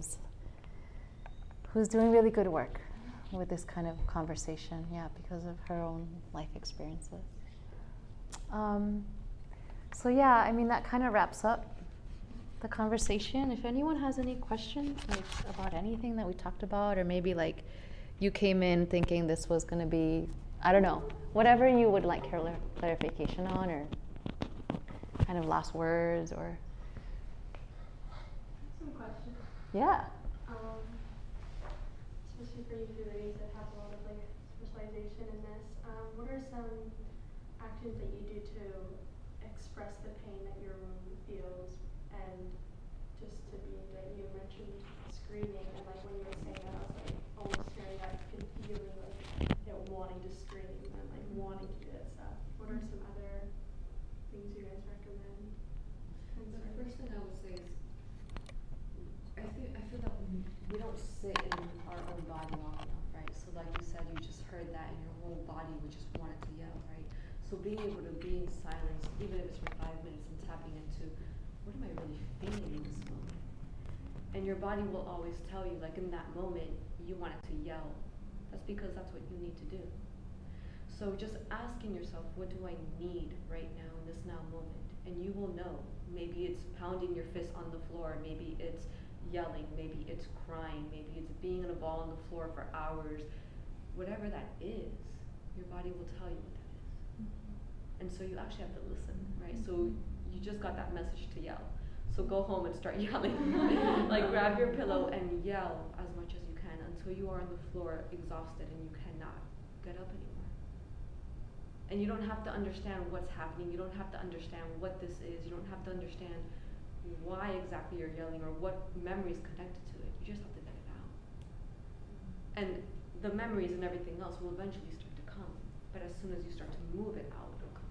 who's doing really good work with this kind of conversation, because of her own life experiences. So yeah, I mean, that kind of wraps up the conversation. If anyone has any questions, like about anything that we talked about, or maybe like you came in thinking this was going to be, I don't know, whatever you would like clarification on, or kind of last words, or. Some questions. Yeah. Especially for you ladies that have a lot of like specialization in this, what are some actions that you do to express the pain that your wound feels, and just to be like, you mentioned screaming, and like when you were saying that, I was like almost hearing that feeling like, wanting to scream and like wanting to do that stuff. What are some other things you guys recommend? The first thing I would say is, I feel that we don't sit in our own body long enough, right? So like you said, you just heard that, and your whole body would just wanted to yell, right? So being able to be in silence, even if it's for 5 minutes, and tapping into, what am I really feeling in this moment? And your body will always tell you, like in that moment, you wanted to yell. That's because that's what you need to do. So just asking yourself, what do I need right now in this now moment? And you will know. Maybe it's pounding your fist on the floor, maybe it's yelling, maybe it's crying, maybe it's being in a ball on the floor for hours. Whatever that is, your body will tell you what that is. Mm-hmm. And so you actually have to listen, right? So you just got that message to yell. So go home and start yelling. Like grab your pillow and yell as much as you can until you are on the floor exhausted and you cannot get up anymore. And you don't have to understand what's happening. You don't have to understand what this is. You don't have to understand why exactly you're yelling or what memory is connected to it. You just have to get it out. And the memories and everything else will eventually start to come. But as soon as you start to move it out, it'll come.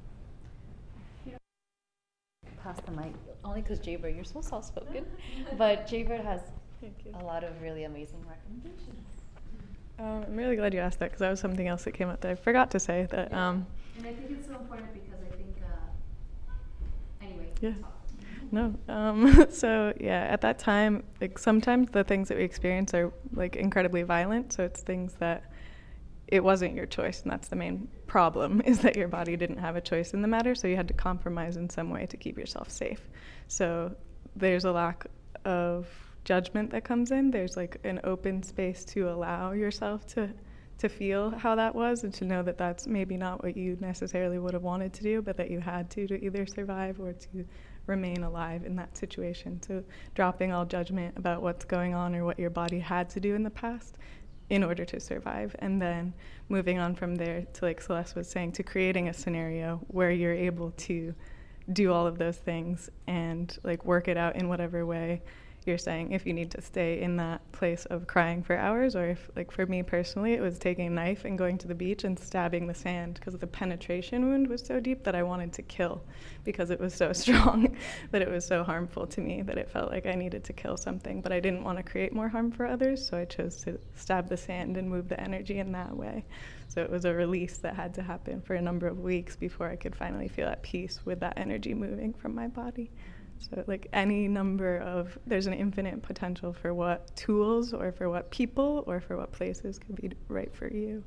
Pass the mic, only because Jaybird, you're so soft-spoken, but Jaybird has a lot of really amazing recommendations. I'm really glad you asked that, because that was something else that came up that I forgot to say. That And I think it's so important because I think, anyway. Yeah. No. So yeah, at that time, like sometimes the things that we experience are like incredibly violent. So it's things that it wasn't your choice, and that's the main problem, is that your body didn't have a choice in the matter. So you had to compromise in some way to keep yourself safe. So there's a lack of judgment that comes in. There's like an open space to allow yourself to feel how that was, and to know that that's maybe not what you necessarily would have wanted to do, but that you had to either survive or to remain alive in that situation. So dropping all judgment about what's going on or what your body had to do in the past in order to survive, and then moving on from there to, like Celeste was saying, to creating a scenario where you're able to do all of those things and like work it out in whatever way you're saying. If you need to stay in that place of crying for hours, or if, like for me personally, it was taking a knife and going to the beach and stabbing the sand, because the penetration wound was so deep that I wanted to kill, because it was so strong, that it was so harmful to me, that it felt like I needed to kill something, but I didn't want to create more harm for others, so I chose to stab the sand and move the energy in that way. So it was a release that had to happen for a number of weeks before I could finally feel at peace with that energy moving from my body. So like any number of, there's an infinite potential for what tools or for what people or for what places could be right for you.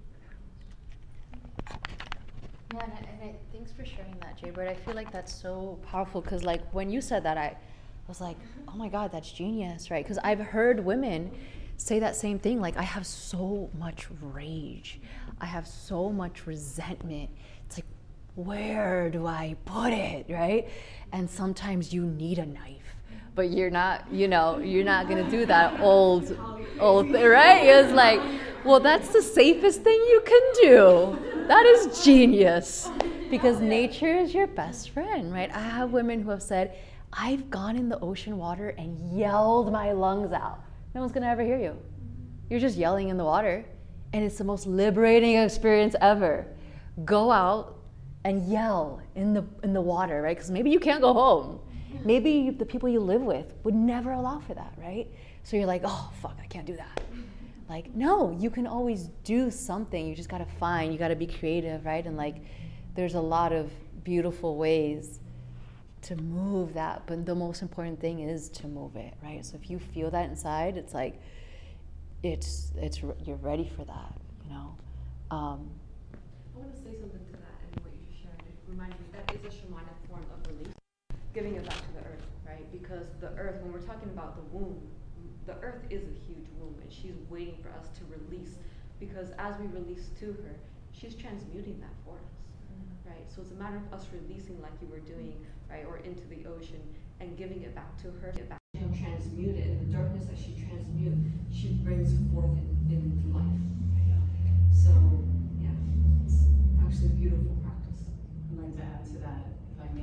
Yeah, and thanks for sharing that, Jaybird. I feel like that's so powerful, because like when you said that, I was like, oh my God, that's genius, right? Because I've heard women say that same thing, like, I have so much rage, I have so much resentment. It's like, where do I put it, right? And sometimes you need a knife, but you're not gonna do that old thing, right? It's like, well, that's the safest thing you can do. That is genius, because nature is your best friend, right? I have women who have said, I've gone in the ocean water and yelled my lungs out. No one's gonna ever hear you. You're just yelling in the water, and it's the most liberating experience ever. Go out and yell in the water, right? Because maybe you can't go home. Maybe the people you live with would never allow for that, right? So you're like, oh, fuck, I can't do that. Like, no, you can always do something. You just gotta find, you gotta be creative, right? And like, there's a lot of beautiful ways to move that, but the most important thing is to move it, right? So if you feel that inside, it's like, it's you're ready for that, you know? I want to say something to that, and what you just shared. It reminds me that is a shamanic form of release, giving it back to the earth, right? Because the earth, when we're talking about the womb, the earth is a huge womb, and she's waiting for us to release. Because as we release to her, she's transmuting that for us, right? So it's a matter of us releasing, like you were doing, right, or into the ocean, and giving it back to her. She'll transmute it, and the darkness that she transmutes, she brings forth in life. So, yeah, it's actually a beautiful practice. I'd like to add to that, if I may.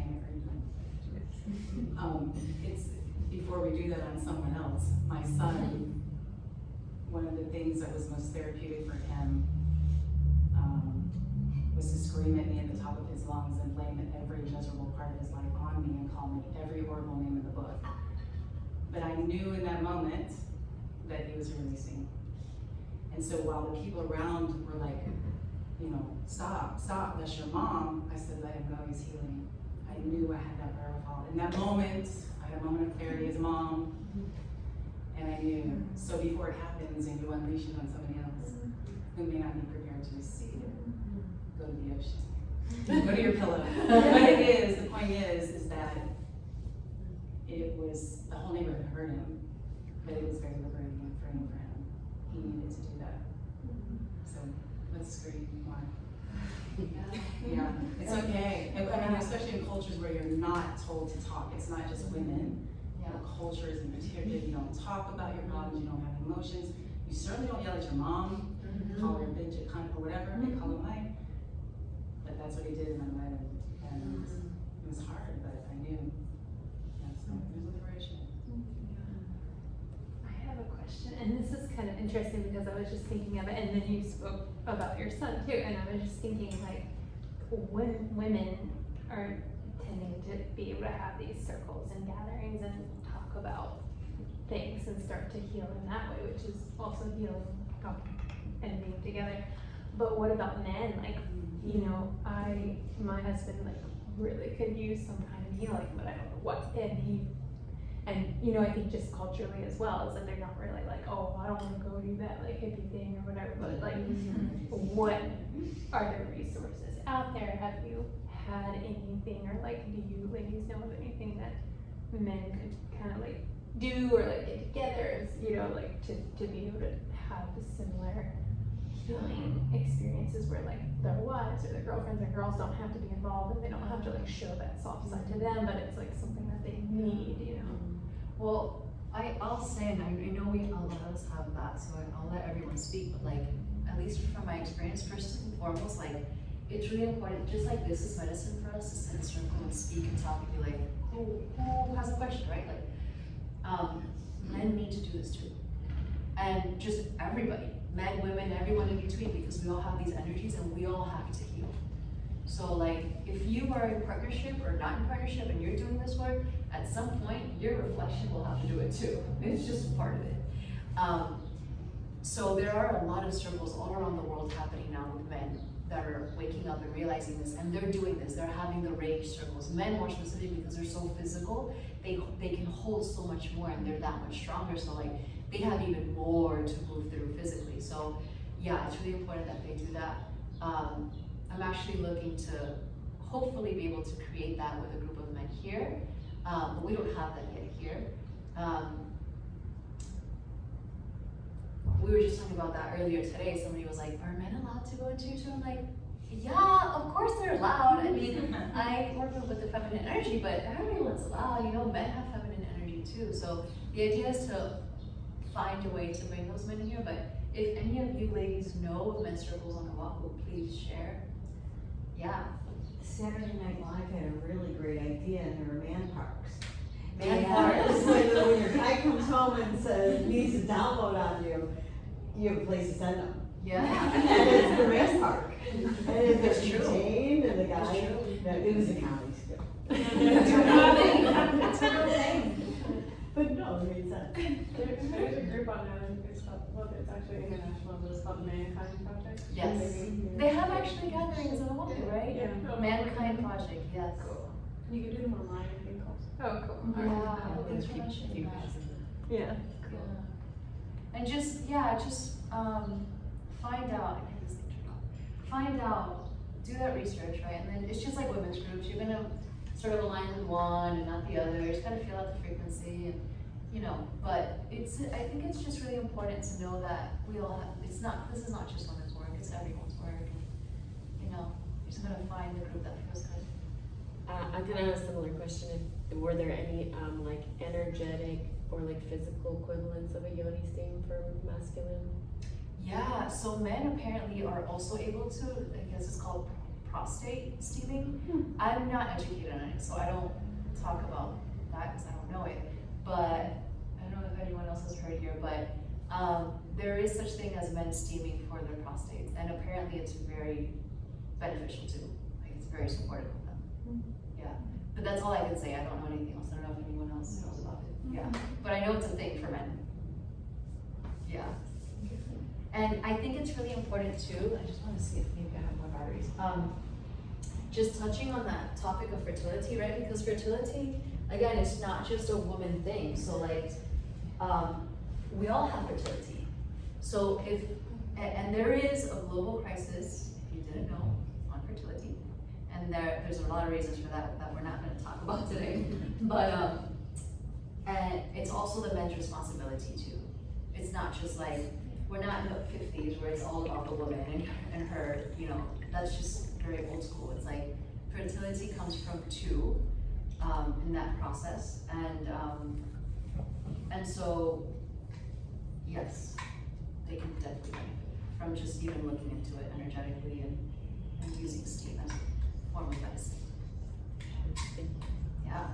It's before we do that on someone else. My son, one of the things that was most therapeutic for him was to scream at me at the top of his lungs and blame every miserable part of his life on me and call me every horrible name in the book. But I knew in that moment that he was releasing. And so while the people around were like, you know, stop, that's your mom, I said, let him go, he's healing. I knew I had that wherewithal. In that moment, I had a moment of clarity as a mom, and I knew. So before it happens and you unleash it on somebody else who may not be prepared to receive it, go to the ocean. Go to your pillow. The point is that it was, the whole neighborhood heard him, but it was very liberating and freeing for him. He needed to do that. So let's scream more. Yeah, it's okay. I mean, especially in cultures where you're not told to talk. It's not just women. You know, culture is material. You don't talk about your problems. You don't have emotions. You certainly don't yell at your mom, call her a bitch, a cunt, or whatever. They call it light. But that's what he did, and I let him. And it was hard, but I knew. Yeah, so it was liberation. I have a question, and this is kind of interesting because I was just thinking of it, and then you spoke about your son too, and I was just thinking like when women are tending to be able to have these circles and gatherings and talk about things and start to heal in that way, which is also healing and being together. But what about men? Like, you know, my husband like really could use some kind of healing, but I don't know what. And you know, I think just culturally as well, is that they're not really like, oh, I don't want to go do that like hippie thing or whatever, but like, what are there resources out there? Have you had anything, or like, do you ladies know of anything that men could kind of like do or like get together, you know, like to be able to have similar healing experiences where like their wives or their girlfriends or girls don't have to be involved and they don't have to like show that soft side to them, but it's like something that they need, you know. Well, I'll say, and I know a lot of us have that, so I'll let everyone speak, but like, at least from my experience, first and foremost, like, it's really important, just like this is medicine for us, to sit in a circle and speak and talk and be like, who has a question, right? Like, men need to do this too. And just everybody, men, women, everyone in between, because we all have these energies and we all have to heal. So like, if you are in partnership or not in partnership and you're doing this work, at some point, your reflection will have to do it too. It's just part of it. So there are a lot of circles all around the world happening now with men that are waking up and realizing this, and they're doing this. They're having the rage circles. Men more specifically because they're so physical, they can hold so much more and they're that much stronger. So like, they have even more to move through physically. So yeah, it's really important that they do that. I'm actually looking to hopefully be able to create that with a group of men here, but we don't have that yet here. We were just talking about that earlier today. Somebody was like, are men allowed to go into tutu? I'm like, yeah, of course they're allowed. I mean, I work with the feminine energy, but everyone's allowed. You know, men have feminine energy too. So the idea is to find a way to bring those men in here. But if any of you ladies know of men's circles on Oahu, please share. Yeah. Saturday Night Live had a really great idea, and there were man parks. Man parks. It's like when your guy comes home and says, needs to download on you, you have a place to send them. Yeah. And it's the man park. And it's It's true. contained, and the guy, no, it was a comedy skill. It's a real thing. But no, it made sense. There's a group on Island, it's called, well, it's actually international, but it's called the Mankind Project. Yes. They have actually gatherings in Oahu, right? Yeah. Mankind Project, yes. Cool. You can do them online, I think also. Oh, cool. Yeah, thanks for mentioning that. Yeah. Cool. And just find out, I think this thing turned off. Find out, do that research, right? And then it's just like women's groups. You're gonna sort of align with one and not the other. You just gotta feel out the frequency, and you know. But I think it's just really important to know that we all have. This is not just women's work. It's everyone's work. And, you know, you're just gonna find the group that feels good. I kind of have a similar question. Were there any like energetic or like physical equivalents of a yoni steam for masculine? Yeah, so men apparently are also able to, I guess it's called prostate steaming. I'm not educated on it, so I don't talk about that because I don't know it. But I don't know if anyone else has heard here, but there is such thing as men steaming for their prostates, and apparently it's very beneficial too. Like, it's very supportive of them. Yeah, but that's all I can say. I don't know anything else. I don't know if anyone else knows about it. Yeah, but I know it's a thing for men. Yeah. And I think it's really important too, I just want to see if maybe I have more batteries. Just touching on that topic of fertility, right? Because fertility, again, it's not just a woman thing. So like, we all have fertility. So and there is a global crisis, if you didn't know, on fertility. And there's a lot of reasons for that we're not going to talk about today. But, and it's also the men's responsibility too. It's not just like, we're not in the 50s where it's all about the woman and her, you know, that's just very old school. It's like fertility comes from two in that process. And so, yes, they can definitely benefit from just even looking into it energetically and using steam as a form of medicine. Yeah.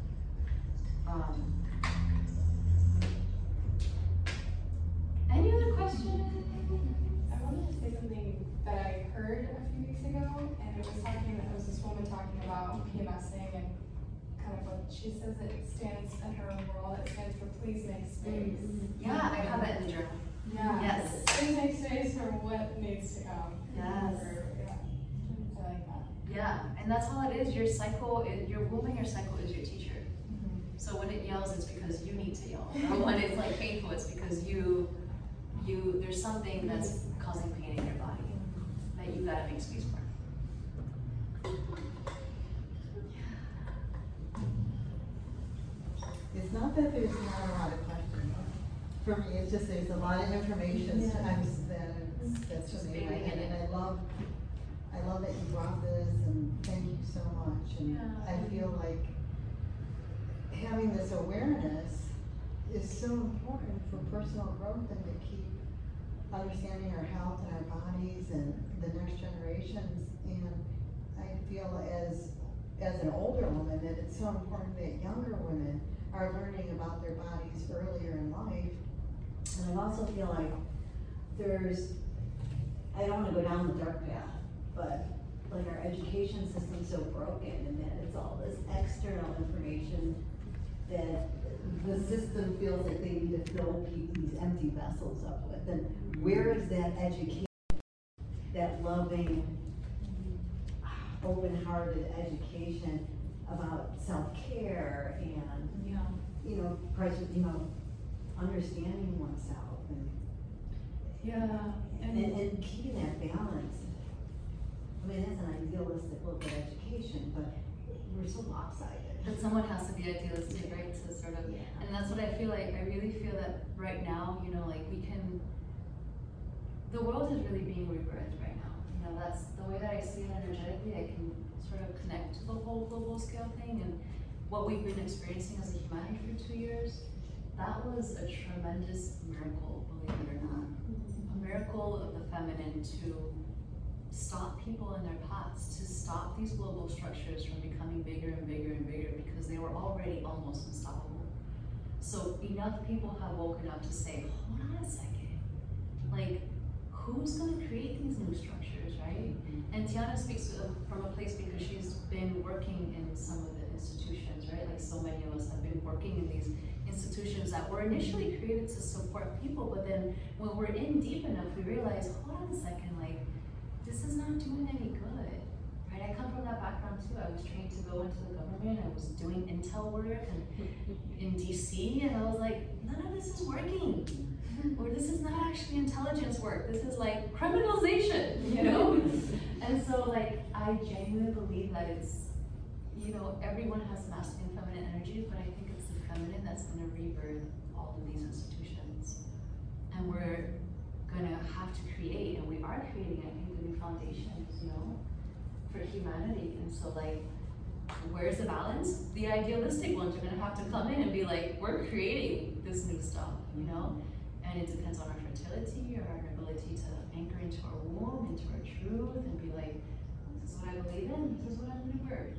Any other questions? I wanted to say something that I heard a few weeks ago, and it was this woman talking about PMSing, and kind of what she says it stands in her world, it stands for please make space. Yeah, I have that in the journal. Yeah. Yes. Please make space for what needs to come. Yes. Yeah. I like that. Yeah, and that's all it is. Your cycle, your womb and your cycle is your teacher. So when it yells, it's because you need to yell. Or when it's like painful, it's because there's something that's causing pain in your body that you gotta make space for. It's not that there's not a lot of questions. For me, it's just there's a lot of information sometimes that's just in my head, and I love that you brought this, and thank you so much. And I feel like having this awareness is so important for personal growth and to keep understanding our health and our bodies and the next generations. And I feel as an older woman that it's so important that younger women are learning about their bodies earlier in life. And I also feel like I don't want to go down the dark path, but like our education system's so broken, and that it's all this external information that the system feels like they need to fill these empty vessels up with. And where is that education, that loving, open-hearted education about self-care and understanding oneself and keeping that balance. I mean, that's an idealistic look at education, but we're so lopsided. But someone has to be idealistic, right? To sort of, and that's what I feel like. I really feel that right now, like the world is really being rebirthed right now. That's the way that I see it energetically. I can sort of connect to the whole global scale thing and what we've been experiencing as a humanity for 2 years. That was a tremendous miracle, believe it or not. A miracle of the feminine to stop people in their paths, to stop these global structures from becoming bigger and bigger and bigger, because they were already almost unstoppable. So enough people have woken up to say, hold on a second, like, who's gonna create these new structures, right? And Tiana speaks from a place because she's been working in some of the institutions, right? Like so many of us have been working in these institutions that were initially created to support people, but then when we're in deep enough, we realize, hold on a second, like, this is not doing any good, right? I come from that background too. I was trained to go into the government. I was doing intel work and in DC, and I was like, none of this is working. Or this is not actually intelligence work. This is like criminalization, And so like, I genuinely believe that it's, everyone has masculine and feminine energy, but I think it's the feminine that's gonna rebirth all of these institutions. And we're gonna have to create, and we are creating, I think, the new foundations, for humanity. And so like, where's the balance? The idealistic ones are gonna have to come in and be like, we're creating this new stuff, And it depends on our fertility or our ability to anchor into our womb, into our truth, and be like, this is what I believe in, this is what I'm gonna birth.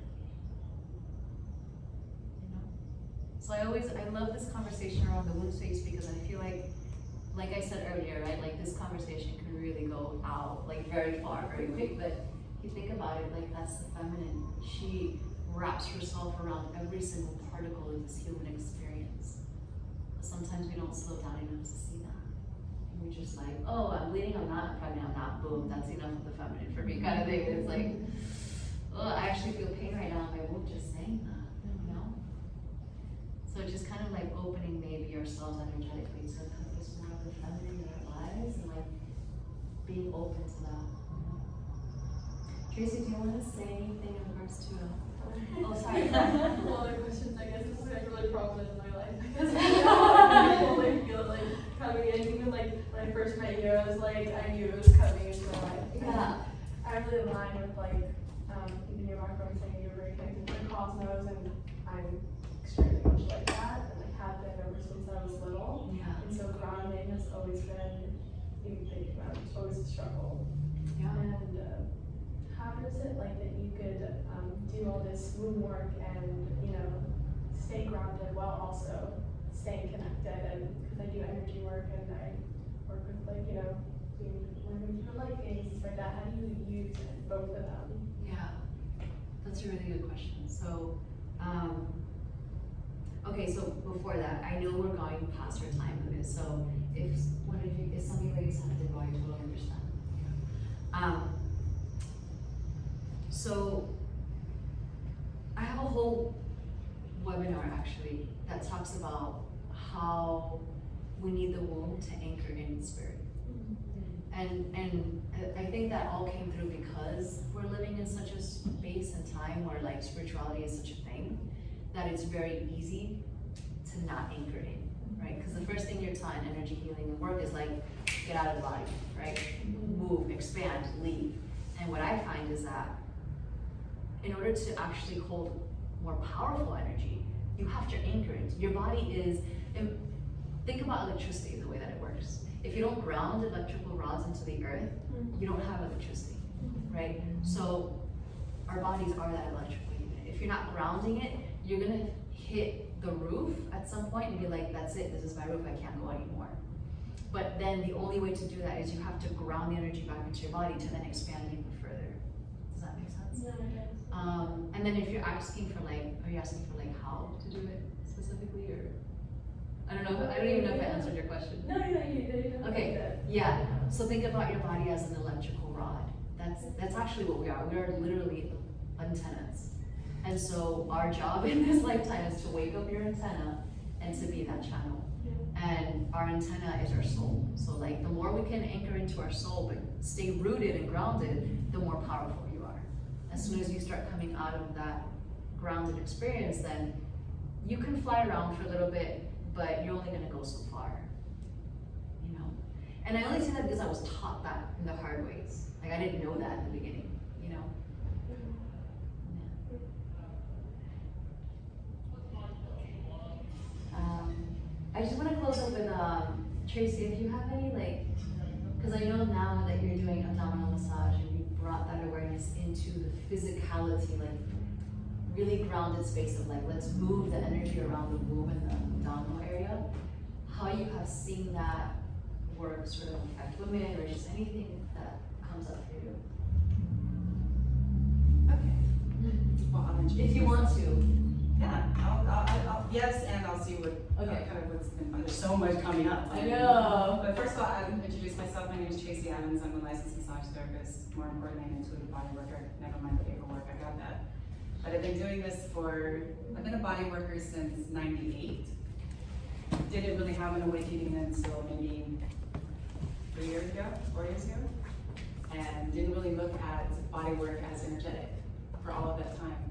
So I love this conversation around the womb space, because I feel like I said earlier, right? Like this conversation can really go out like very far, very quick. But if you think about it, like that's the feminine. She wraps herself around every single particle of this human experience. But sometimes we don't slow down enough to see that. And we're just like, oh, I'm bleeding, I'm not pregnant, I'm not, boom, that's enough of the feminine for me kind of thing. It's like, oh, I actually feel pain right now in my womb just saying that, So just kind of like opening maybe ourselves energetically to focus more on the feminine in our lives and like being open to that. Tracy, do you want to say anything in regards to oh, sorry. Well, other questions, I guess this is like really prominent in my life. Because I totally feel like coming in, even like when I first met you, I was like, I knew it was coming into my life. Yeah. I really align with like, even your background saying you're very connected to the cosmos, and I'm extremely much like that, and I have been ever since I was little. Yeah. And so grounding has always been, even thinking about it, it's always a struggle. Yeah. And how is it like that you could do all this womb work and, stay grounded while also staying connected? And because I do energy work and I work with like, doing women for life games, like that, how do you use both of them? Yeah, that's a really good question. So, okay, so before that, I know we're going past our time limit, so if some of you ladies have to go, I totally understand. So I have a whole webinar actually that talks about how we need the womb to anchor in spirit. And I think that all came through because we're living in such a space and time where like spirituality is such a thing that it's very easy to not anchor in, right? Because the first thing you're taught in energy healing and work is like, get out of the body, right? Move, expand, leave. And what I find is that in order to actually hold more powerful energy, you have to anchor it. Your body is, think about electricity, the way that it works. If you don't ground electrical rods into the earth, you don't have electricity, right? So our bodies are that electrical unit. If you're not grounding it, you're gonna hit the roof at some point and be like, that's it, this is my roof, I can't go anymore. But then the only way to do that is you have to ground the energy back into your body to then expand even further. Does that make sense? No, it does. And then if you're asking for like, are you asking for like how to do it specifically, or? I don't know, I don't even know if I answered your question. No, you did. Okay, yeah, so think about your body as an electrical rod. That's actually what we are. We are literally antennas. And so our job in this lifetime is to wake up your antenna and to be that channel. And our antenna is our soul. So like the more we can anchor into our soul but stay rooted and grounded, the more powerful you are. As soon as you start coming out of that grounded experience, then you can fly around for a little bit, but you're only gonna go so far, you know? And I only say that because I was taught that in the hard ways. Like I didn't know that in the beginning, you know? I just want to close up with Tracy, if you have any, like, because I know now that you're doing abdominal massage and you brought that awareness into the physicality, like really grounded space of like, let's move the energy around the womb and the abdominal area, how you have seen that work sort of affect women or just anything that comes up for you. Okay. Well, I'll introduce If you want myself. to. Yeah, I'll yes, and I'll see what Okay. kind of what's been fun. There's so much coming up. I know. But first of all, I'll introduce myself. My name is Tracy Adams. I'm a licensed massage therapist. More importantly, an intuitive body worker. Never mind the paperwork, I got that. But I've been doing this I've been a body worker since '98. Didn't really have an awakening until maybe 4 years ago, and didn't really look at body work as energetic for all of that time.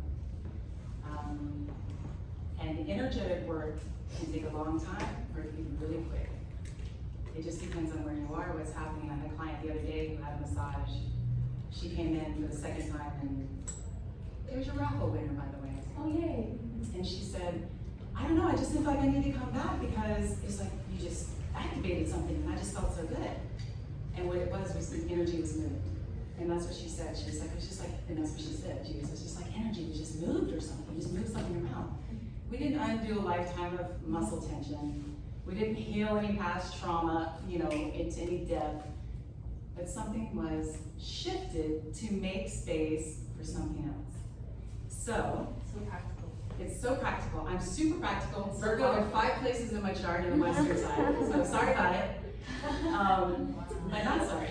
And energetic work can take a long time or it can be really quick. It just depends on where you are, what's happening. I had a client the other day who had a massage. She came in for the second time and there's your raffle winner, by the way. Oh, yay. And she said, I don't know, I just feel like I need to come back because it's like you just activated something and I just felt so good. And what it was the energy was moved. And that's what she said. She was like, it's just like, and that's what she said. She was just like energy was just moved or something. Just moved something around. We didn't undo a lifetime of muscle tension. We didn't heal any past trauma, into any depth. But something was shifted to make space for something else. So practical. It's so practical. I'm super practical. Virgo in 5 places in my chart in the Western side. So sorry about it. But not sorry.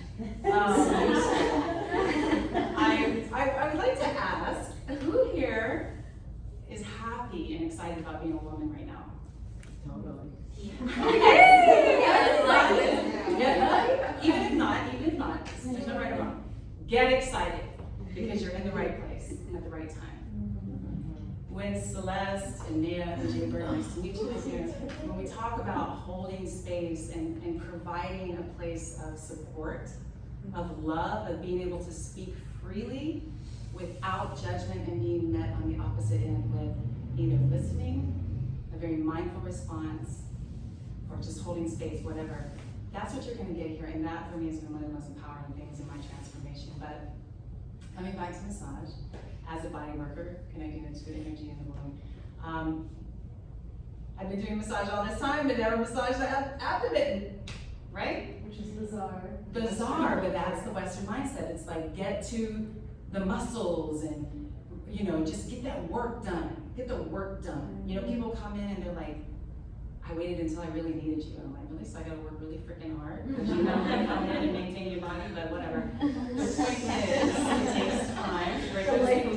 I would like to ask, who here is happy and excited about being a woman right now? Totally. Okay! Yeah. Even if not, there's no right or wrong. Get excited because you're in the right place at the right time. When Celeste and Nia and Jay Bird, nice to meet you this year, when we talk about holding space and providing a place of support, of love, of being able to speak freely without judgment and being met on the opposite end with either listening, a very mindful response, or just holding space, whatever. That's what you're going to get here, and that for me has been one of the most empowering things in my transformation. But coming back to massage, as a body worker, connecting into energy in the womb. I've been doing massage all this time, but never massaged the abdomen, right? Which is bizarre. Bizarre, but that's the Western mindset. It's like, get to the muscles and, just get that work done. Get the work done. People come in and they're like, I waited until I really needed you. And I'm like, really? So I gotta work really freaking hard? Because you know, like, come in and maintain your body, but whatever. The point is, it takes time to break those things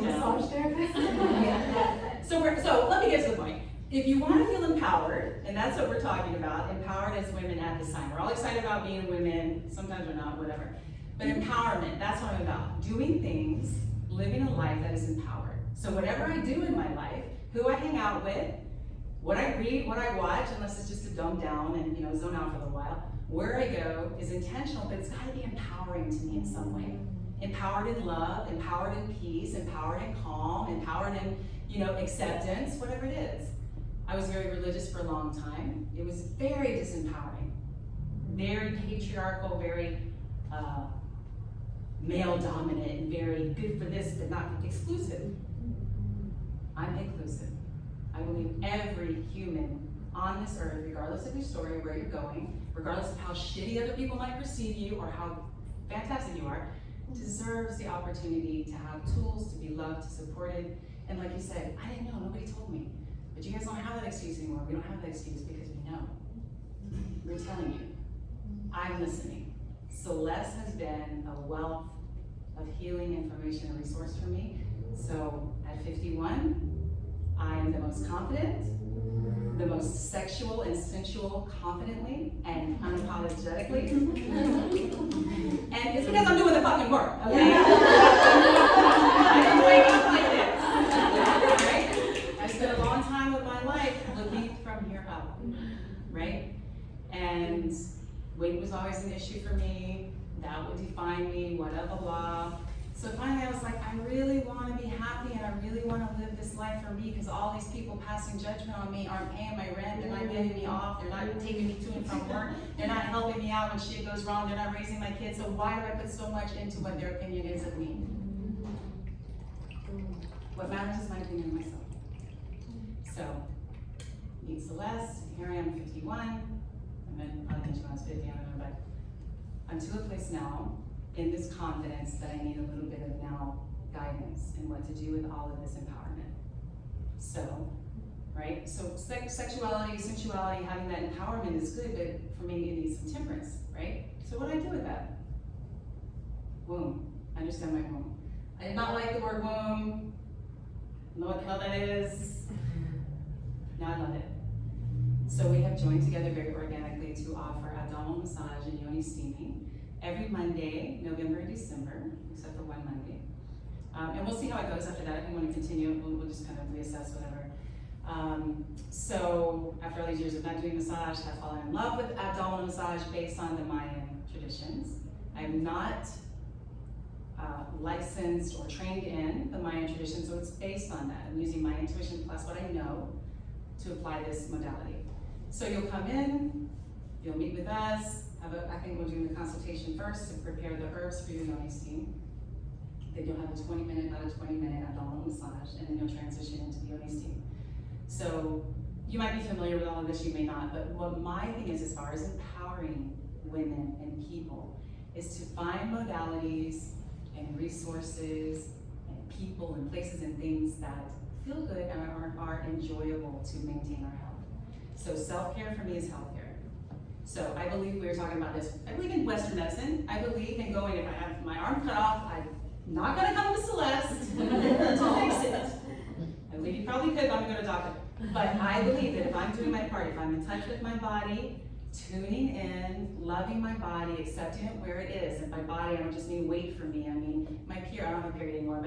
down. So let me get to the point. If you want to feel empowered, and that's what we're talking about, empowered as women at this time. We're all excited about being women, sometimes we're not, whatever. But empowerment, that's what I'm about. Doing things, living a life that is empowered. So whatever I do in my life, who I hang out with, what I read, what I watch, unless it's just to dumb down and zone out for a little while, where I go is intentional, but it's gotta be empowering to me in some way. Empowered in love, empowered in peace, empowered in calm, empowered in acceptance, whatever it is. I was very religious for a long time. It was very disempowering, very patriarchal, very male dominant, and very good for this, but not exclusive. I'm inclusive. I believe every human on this earth, regardless of your story, where you're going, regardless of how shitty other people might perceive you or how fantastic you are, deserves the opportunity to have tools, to be loved, to supported. And like you said, I didn't know, nobody told me. But you guys don't have that excuse anymore. We don't have that excuse because we know. We're telling you. I'm listening. Celeste has been a wealth of healing information and resource for me. So at 51, I am the most confident, the most sexual and sensual confidently and unapologetically. And it's because I'm doing the fucking work, okay? I didn't wake up like this, right? I spent a long time of my life looking from here up, right? And weight was always an issue for me. That would define me, whatever, blah. So finally I was like, I really want to be happy and I really want to live this life for me because all these people passing judgment on me aren't paying my rent, they're not getting me off, they're not taking me to and from work, they're not helping me out when shit goes wrong, they're not raising my kids, so why do I put so much into what their opinion is of me? What matters is my opinion of myself. So, meet Celeste, here I am 51, I meant probably when I was 50, I don't know, but I'm to a place now in this confidence that I need a little bit of now guidance in what to do with all of this empowerment. So, right? So sexuality, sensuality, having that empowerment is good, but for me it needs some temperance, right? So what do I do with that? Womb. I understand my womb. I did not like the word womb. I know what the hell that is. Now I love it. So we have joined together very organically to offer abdominal massage and yoni steaming every Monday, November and December, except for one Monday. And we'll see how it goes after that. If we want to continue, we'll just kind of reassess whatever. So after all these years of not doing massage, I've fallen in love with abdominal massage based on the Mayan traditions. I'm not licensed or trained in the Mayan tradition, so it's based on that. I'm using my intuition plus what I know to apply this modality. So you'll come in, you'll meet with us. I think we'll do the consultation first to prepare the herbs for your yoni steam. Then you'll have a 20-minute, not a 20-minute abdominal massage, and then you'll transition into the yoni steam. So you might be familiar with all of this, you may not, but what my thing is as far as empowering women and people is to find modalities and resources and people and places and things that feel good and are enjoyable to maintain our health. So self-care for me is healthcare. So I believe, we were talking about this, I believe in Western medicine. I believe in going, if I have my arm cut off, I'm not gonna come to Celeste to fix it. I believe you probably could, but I'm gonna go to a doctor. But I believe that if I'm doing my part, if I'm in touch with my body, tuning in, loving my body, accepting it where it is, and by body I don't just mean weight for me, I mean my period, I don't have a period anymore,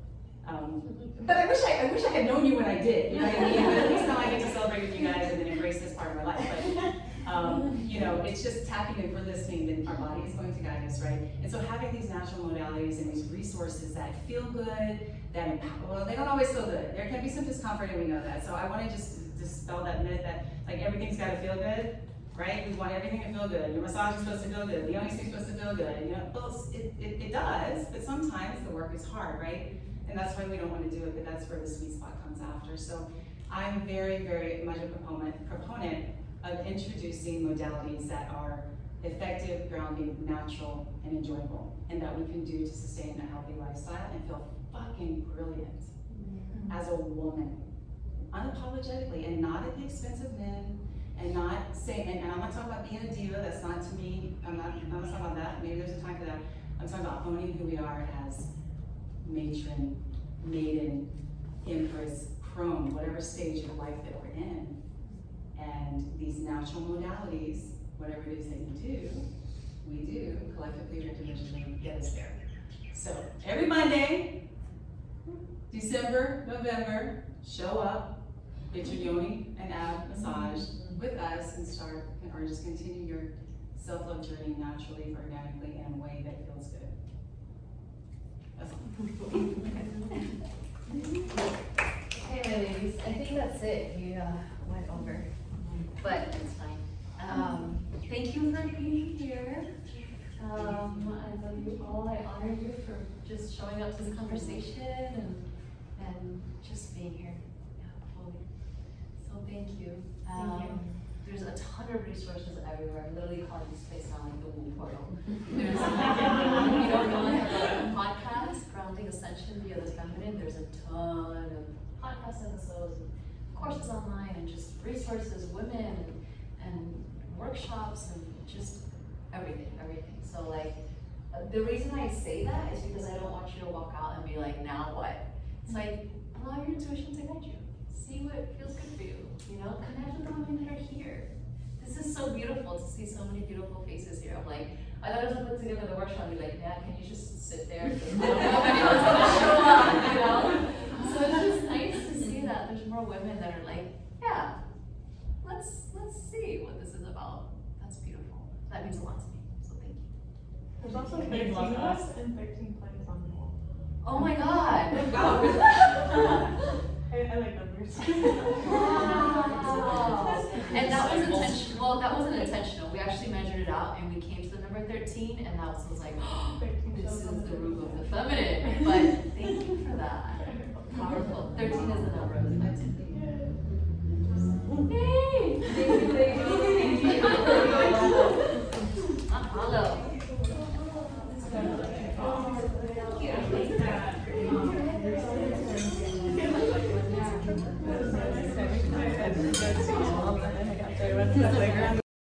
but I wish I had known you when I did, you know what I mean? But at least now I get to celebrate with you guys and then embrace this part of my life. But it's just tapping in for listening that our body is going to guide us, right? And so having these natural modalities and these resources that feel good, that empower, well, they don't always feel good. There can be some discomfort and we know that. So I want to just dispel that myth that like everything's got to feel good, right? We want everything to feel good. Your massage is supposed to feel good. The yoni steam is supposed to feel good. Well, it does, but sometimes the work is hard, right? And that's why we don't want to do it, but that's where the sweet spot comes after. So I'm very, very much a proponent of introducing modalities that are effective, grounding, natural, and enjoyable, and that we can do to sustain a healthy lifestyle and feel fucking brilliant as a woman, unapologetically, and not at the expense of men, And not saying, and I'm not talking about being a diva, that's not to me, I'm not talking about that, maybe there's a time for that. I'm talking about owning who we are as matron, maiden, empress, crone, whatever stage of life that we're in. And these natural modalities, whatever it is that we do, collectively or individually, get us there. So every Monday, December, November, show up, get your yoni and ab massage with us and start, or just continue your self-love journey naturally, organically, in a way that feels good. That's all. Hey, my ladies, I think that's it. We went over, but it's fine. Thank you for being here. I love you all. I honor you for just showing up to this conversation and just being here. Yeah, totally. So thank you. Thank you. There's a ton of resources everywhere. I'm literally calling this place now like the womb portal. There's, you don't know about podcasts, Grounding Ascension via the Feminine. There's a ton of podcast episodes and courses online and just resources, women and workshops and just everything. So like, the reason I say that is because I don't want you to walk out and be like, now what? It's like, allow your intuition to guide you. See what feels good for you, you know? Connect with the women that are here. This is so beautiful to see so many beautiful faces here. I'm like, I thought I was gonna put together the workshop and be like, yeah, can you just sit there? Because I don't know if anyone's gonna show up, you know? So it's just nice to see that there's more women that are like, yeah, let's see what this is about. That's beautiful. That means a lot to me, so thank you. There's also 13 of us and 13 planes on the wall. Oh my God. I like numbers. Wow. And that was intentional. Well, that wasn't intentional. We actually measured it out and we came to the number 13 and that was like, oh, this is the root of the feminine. But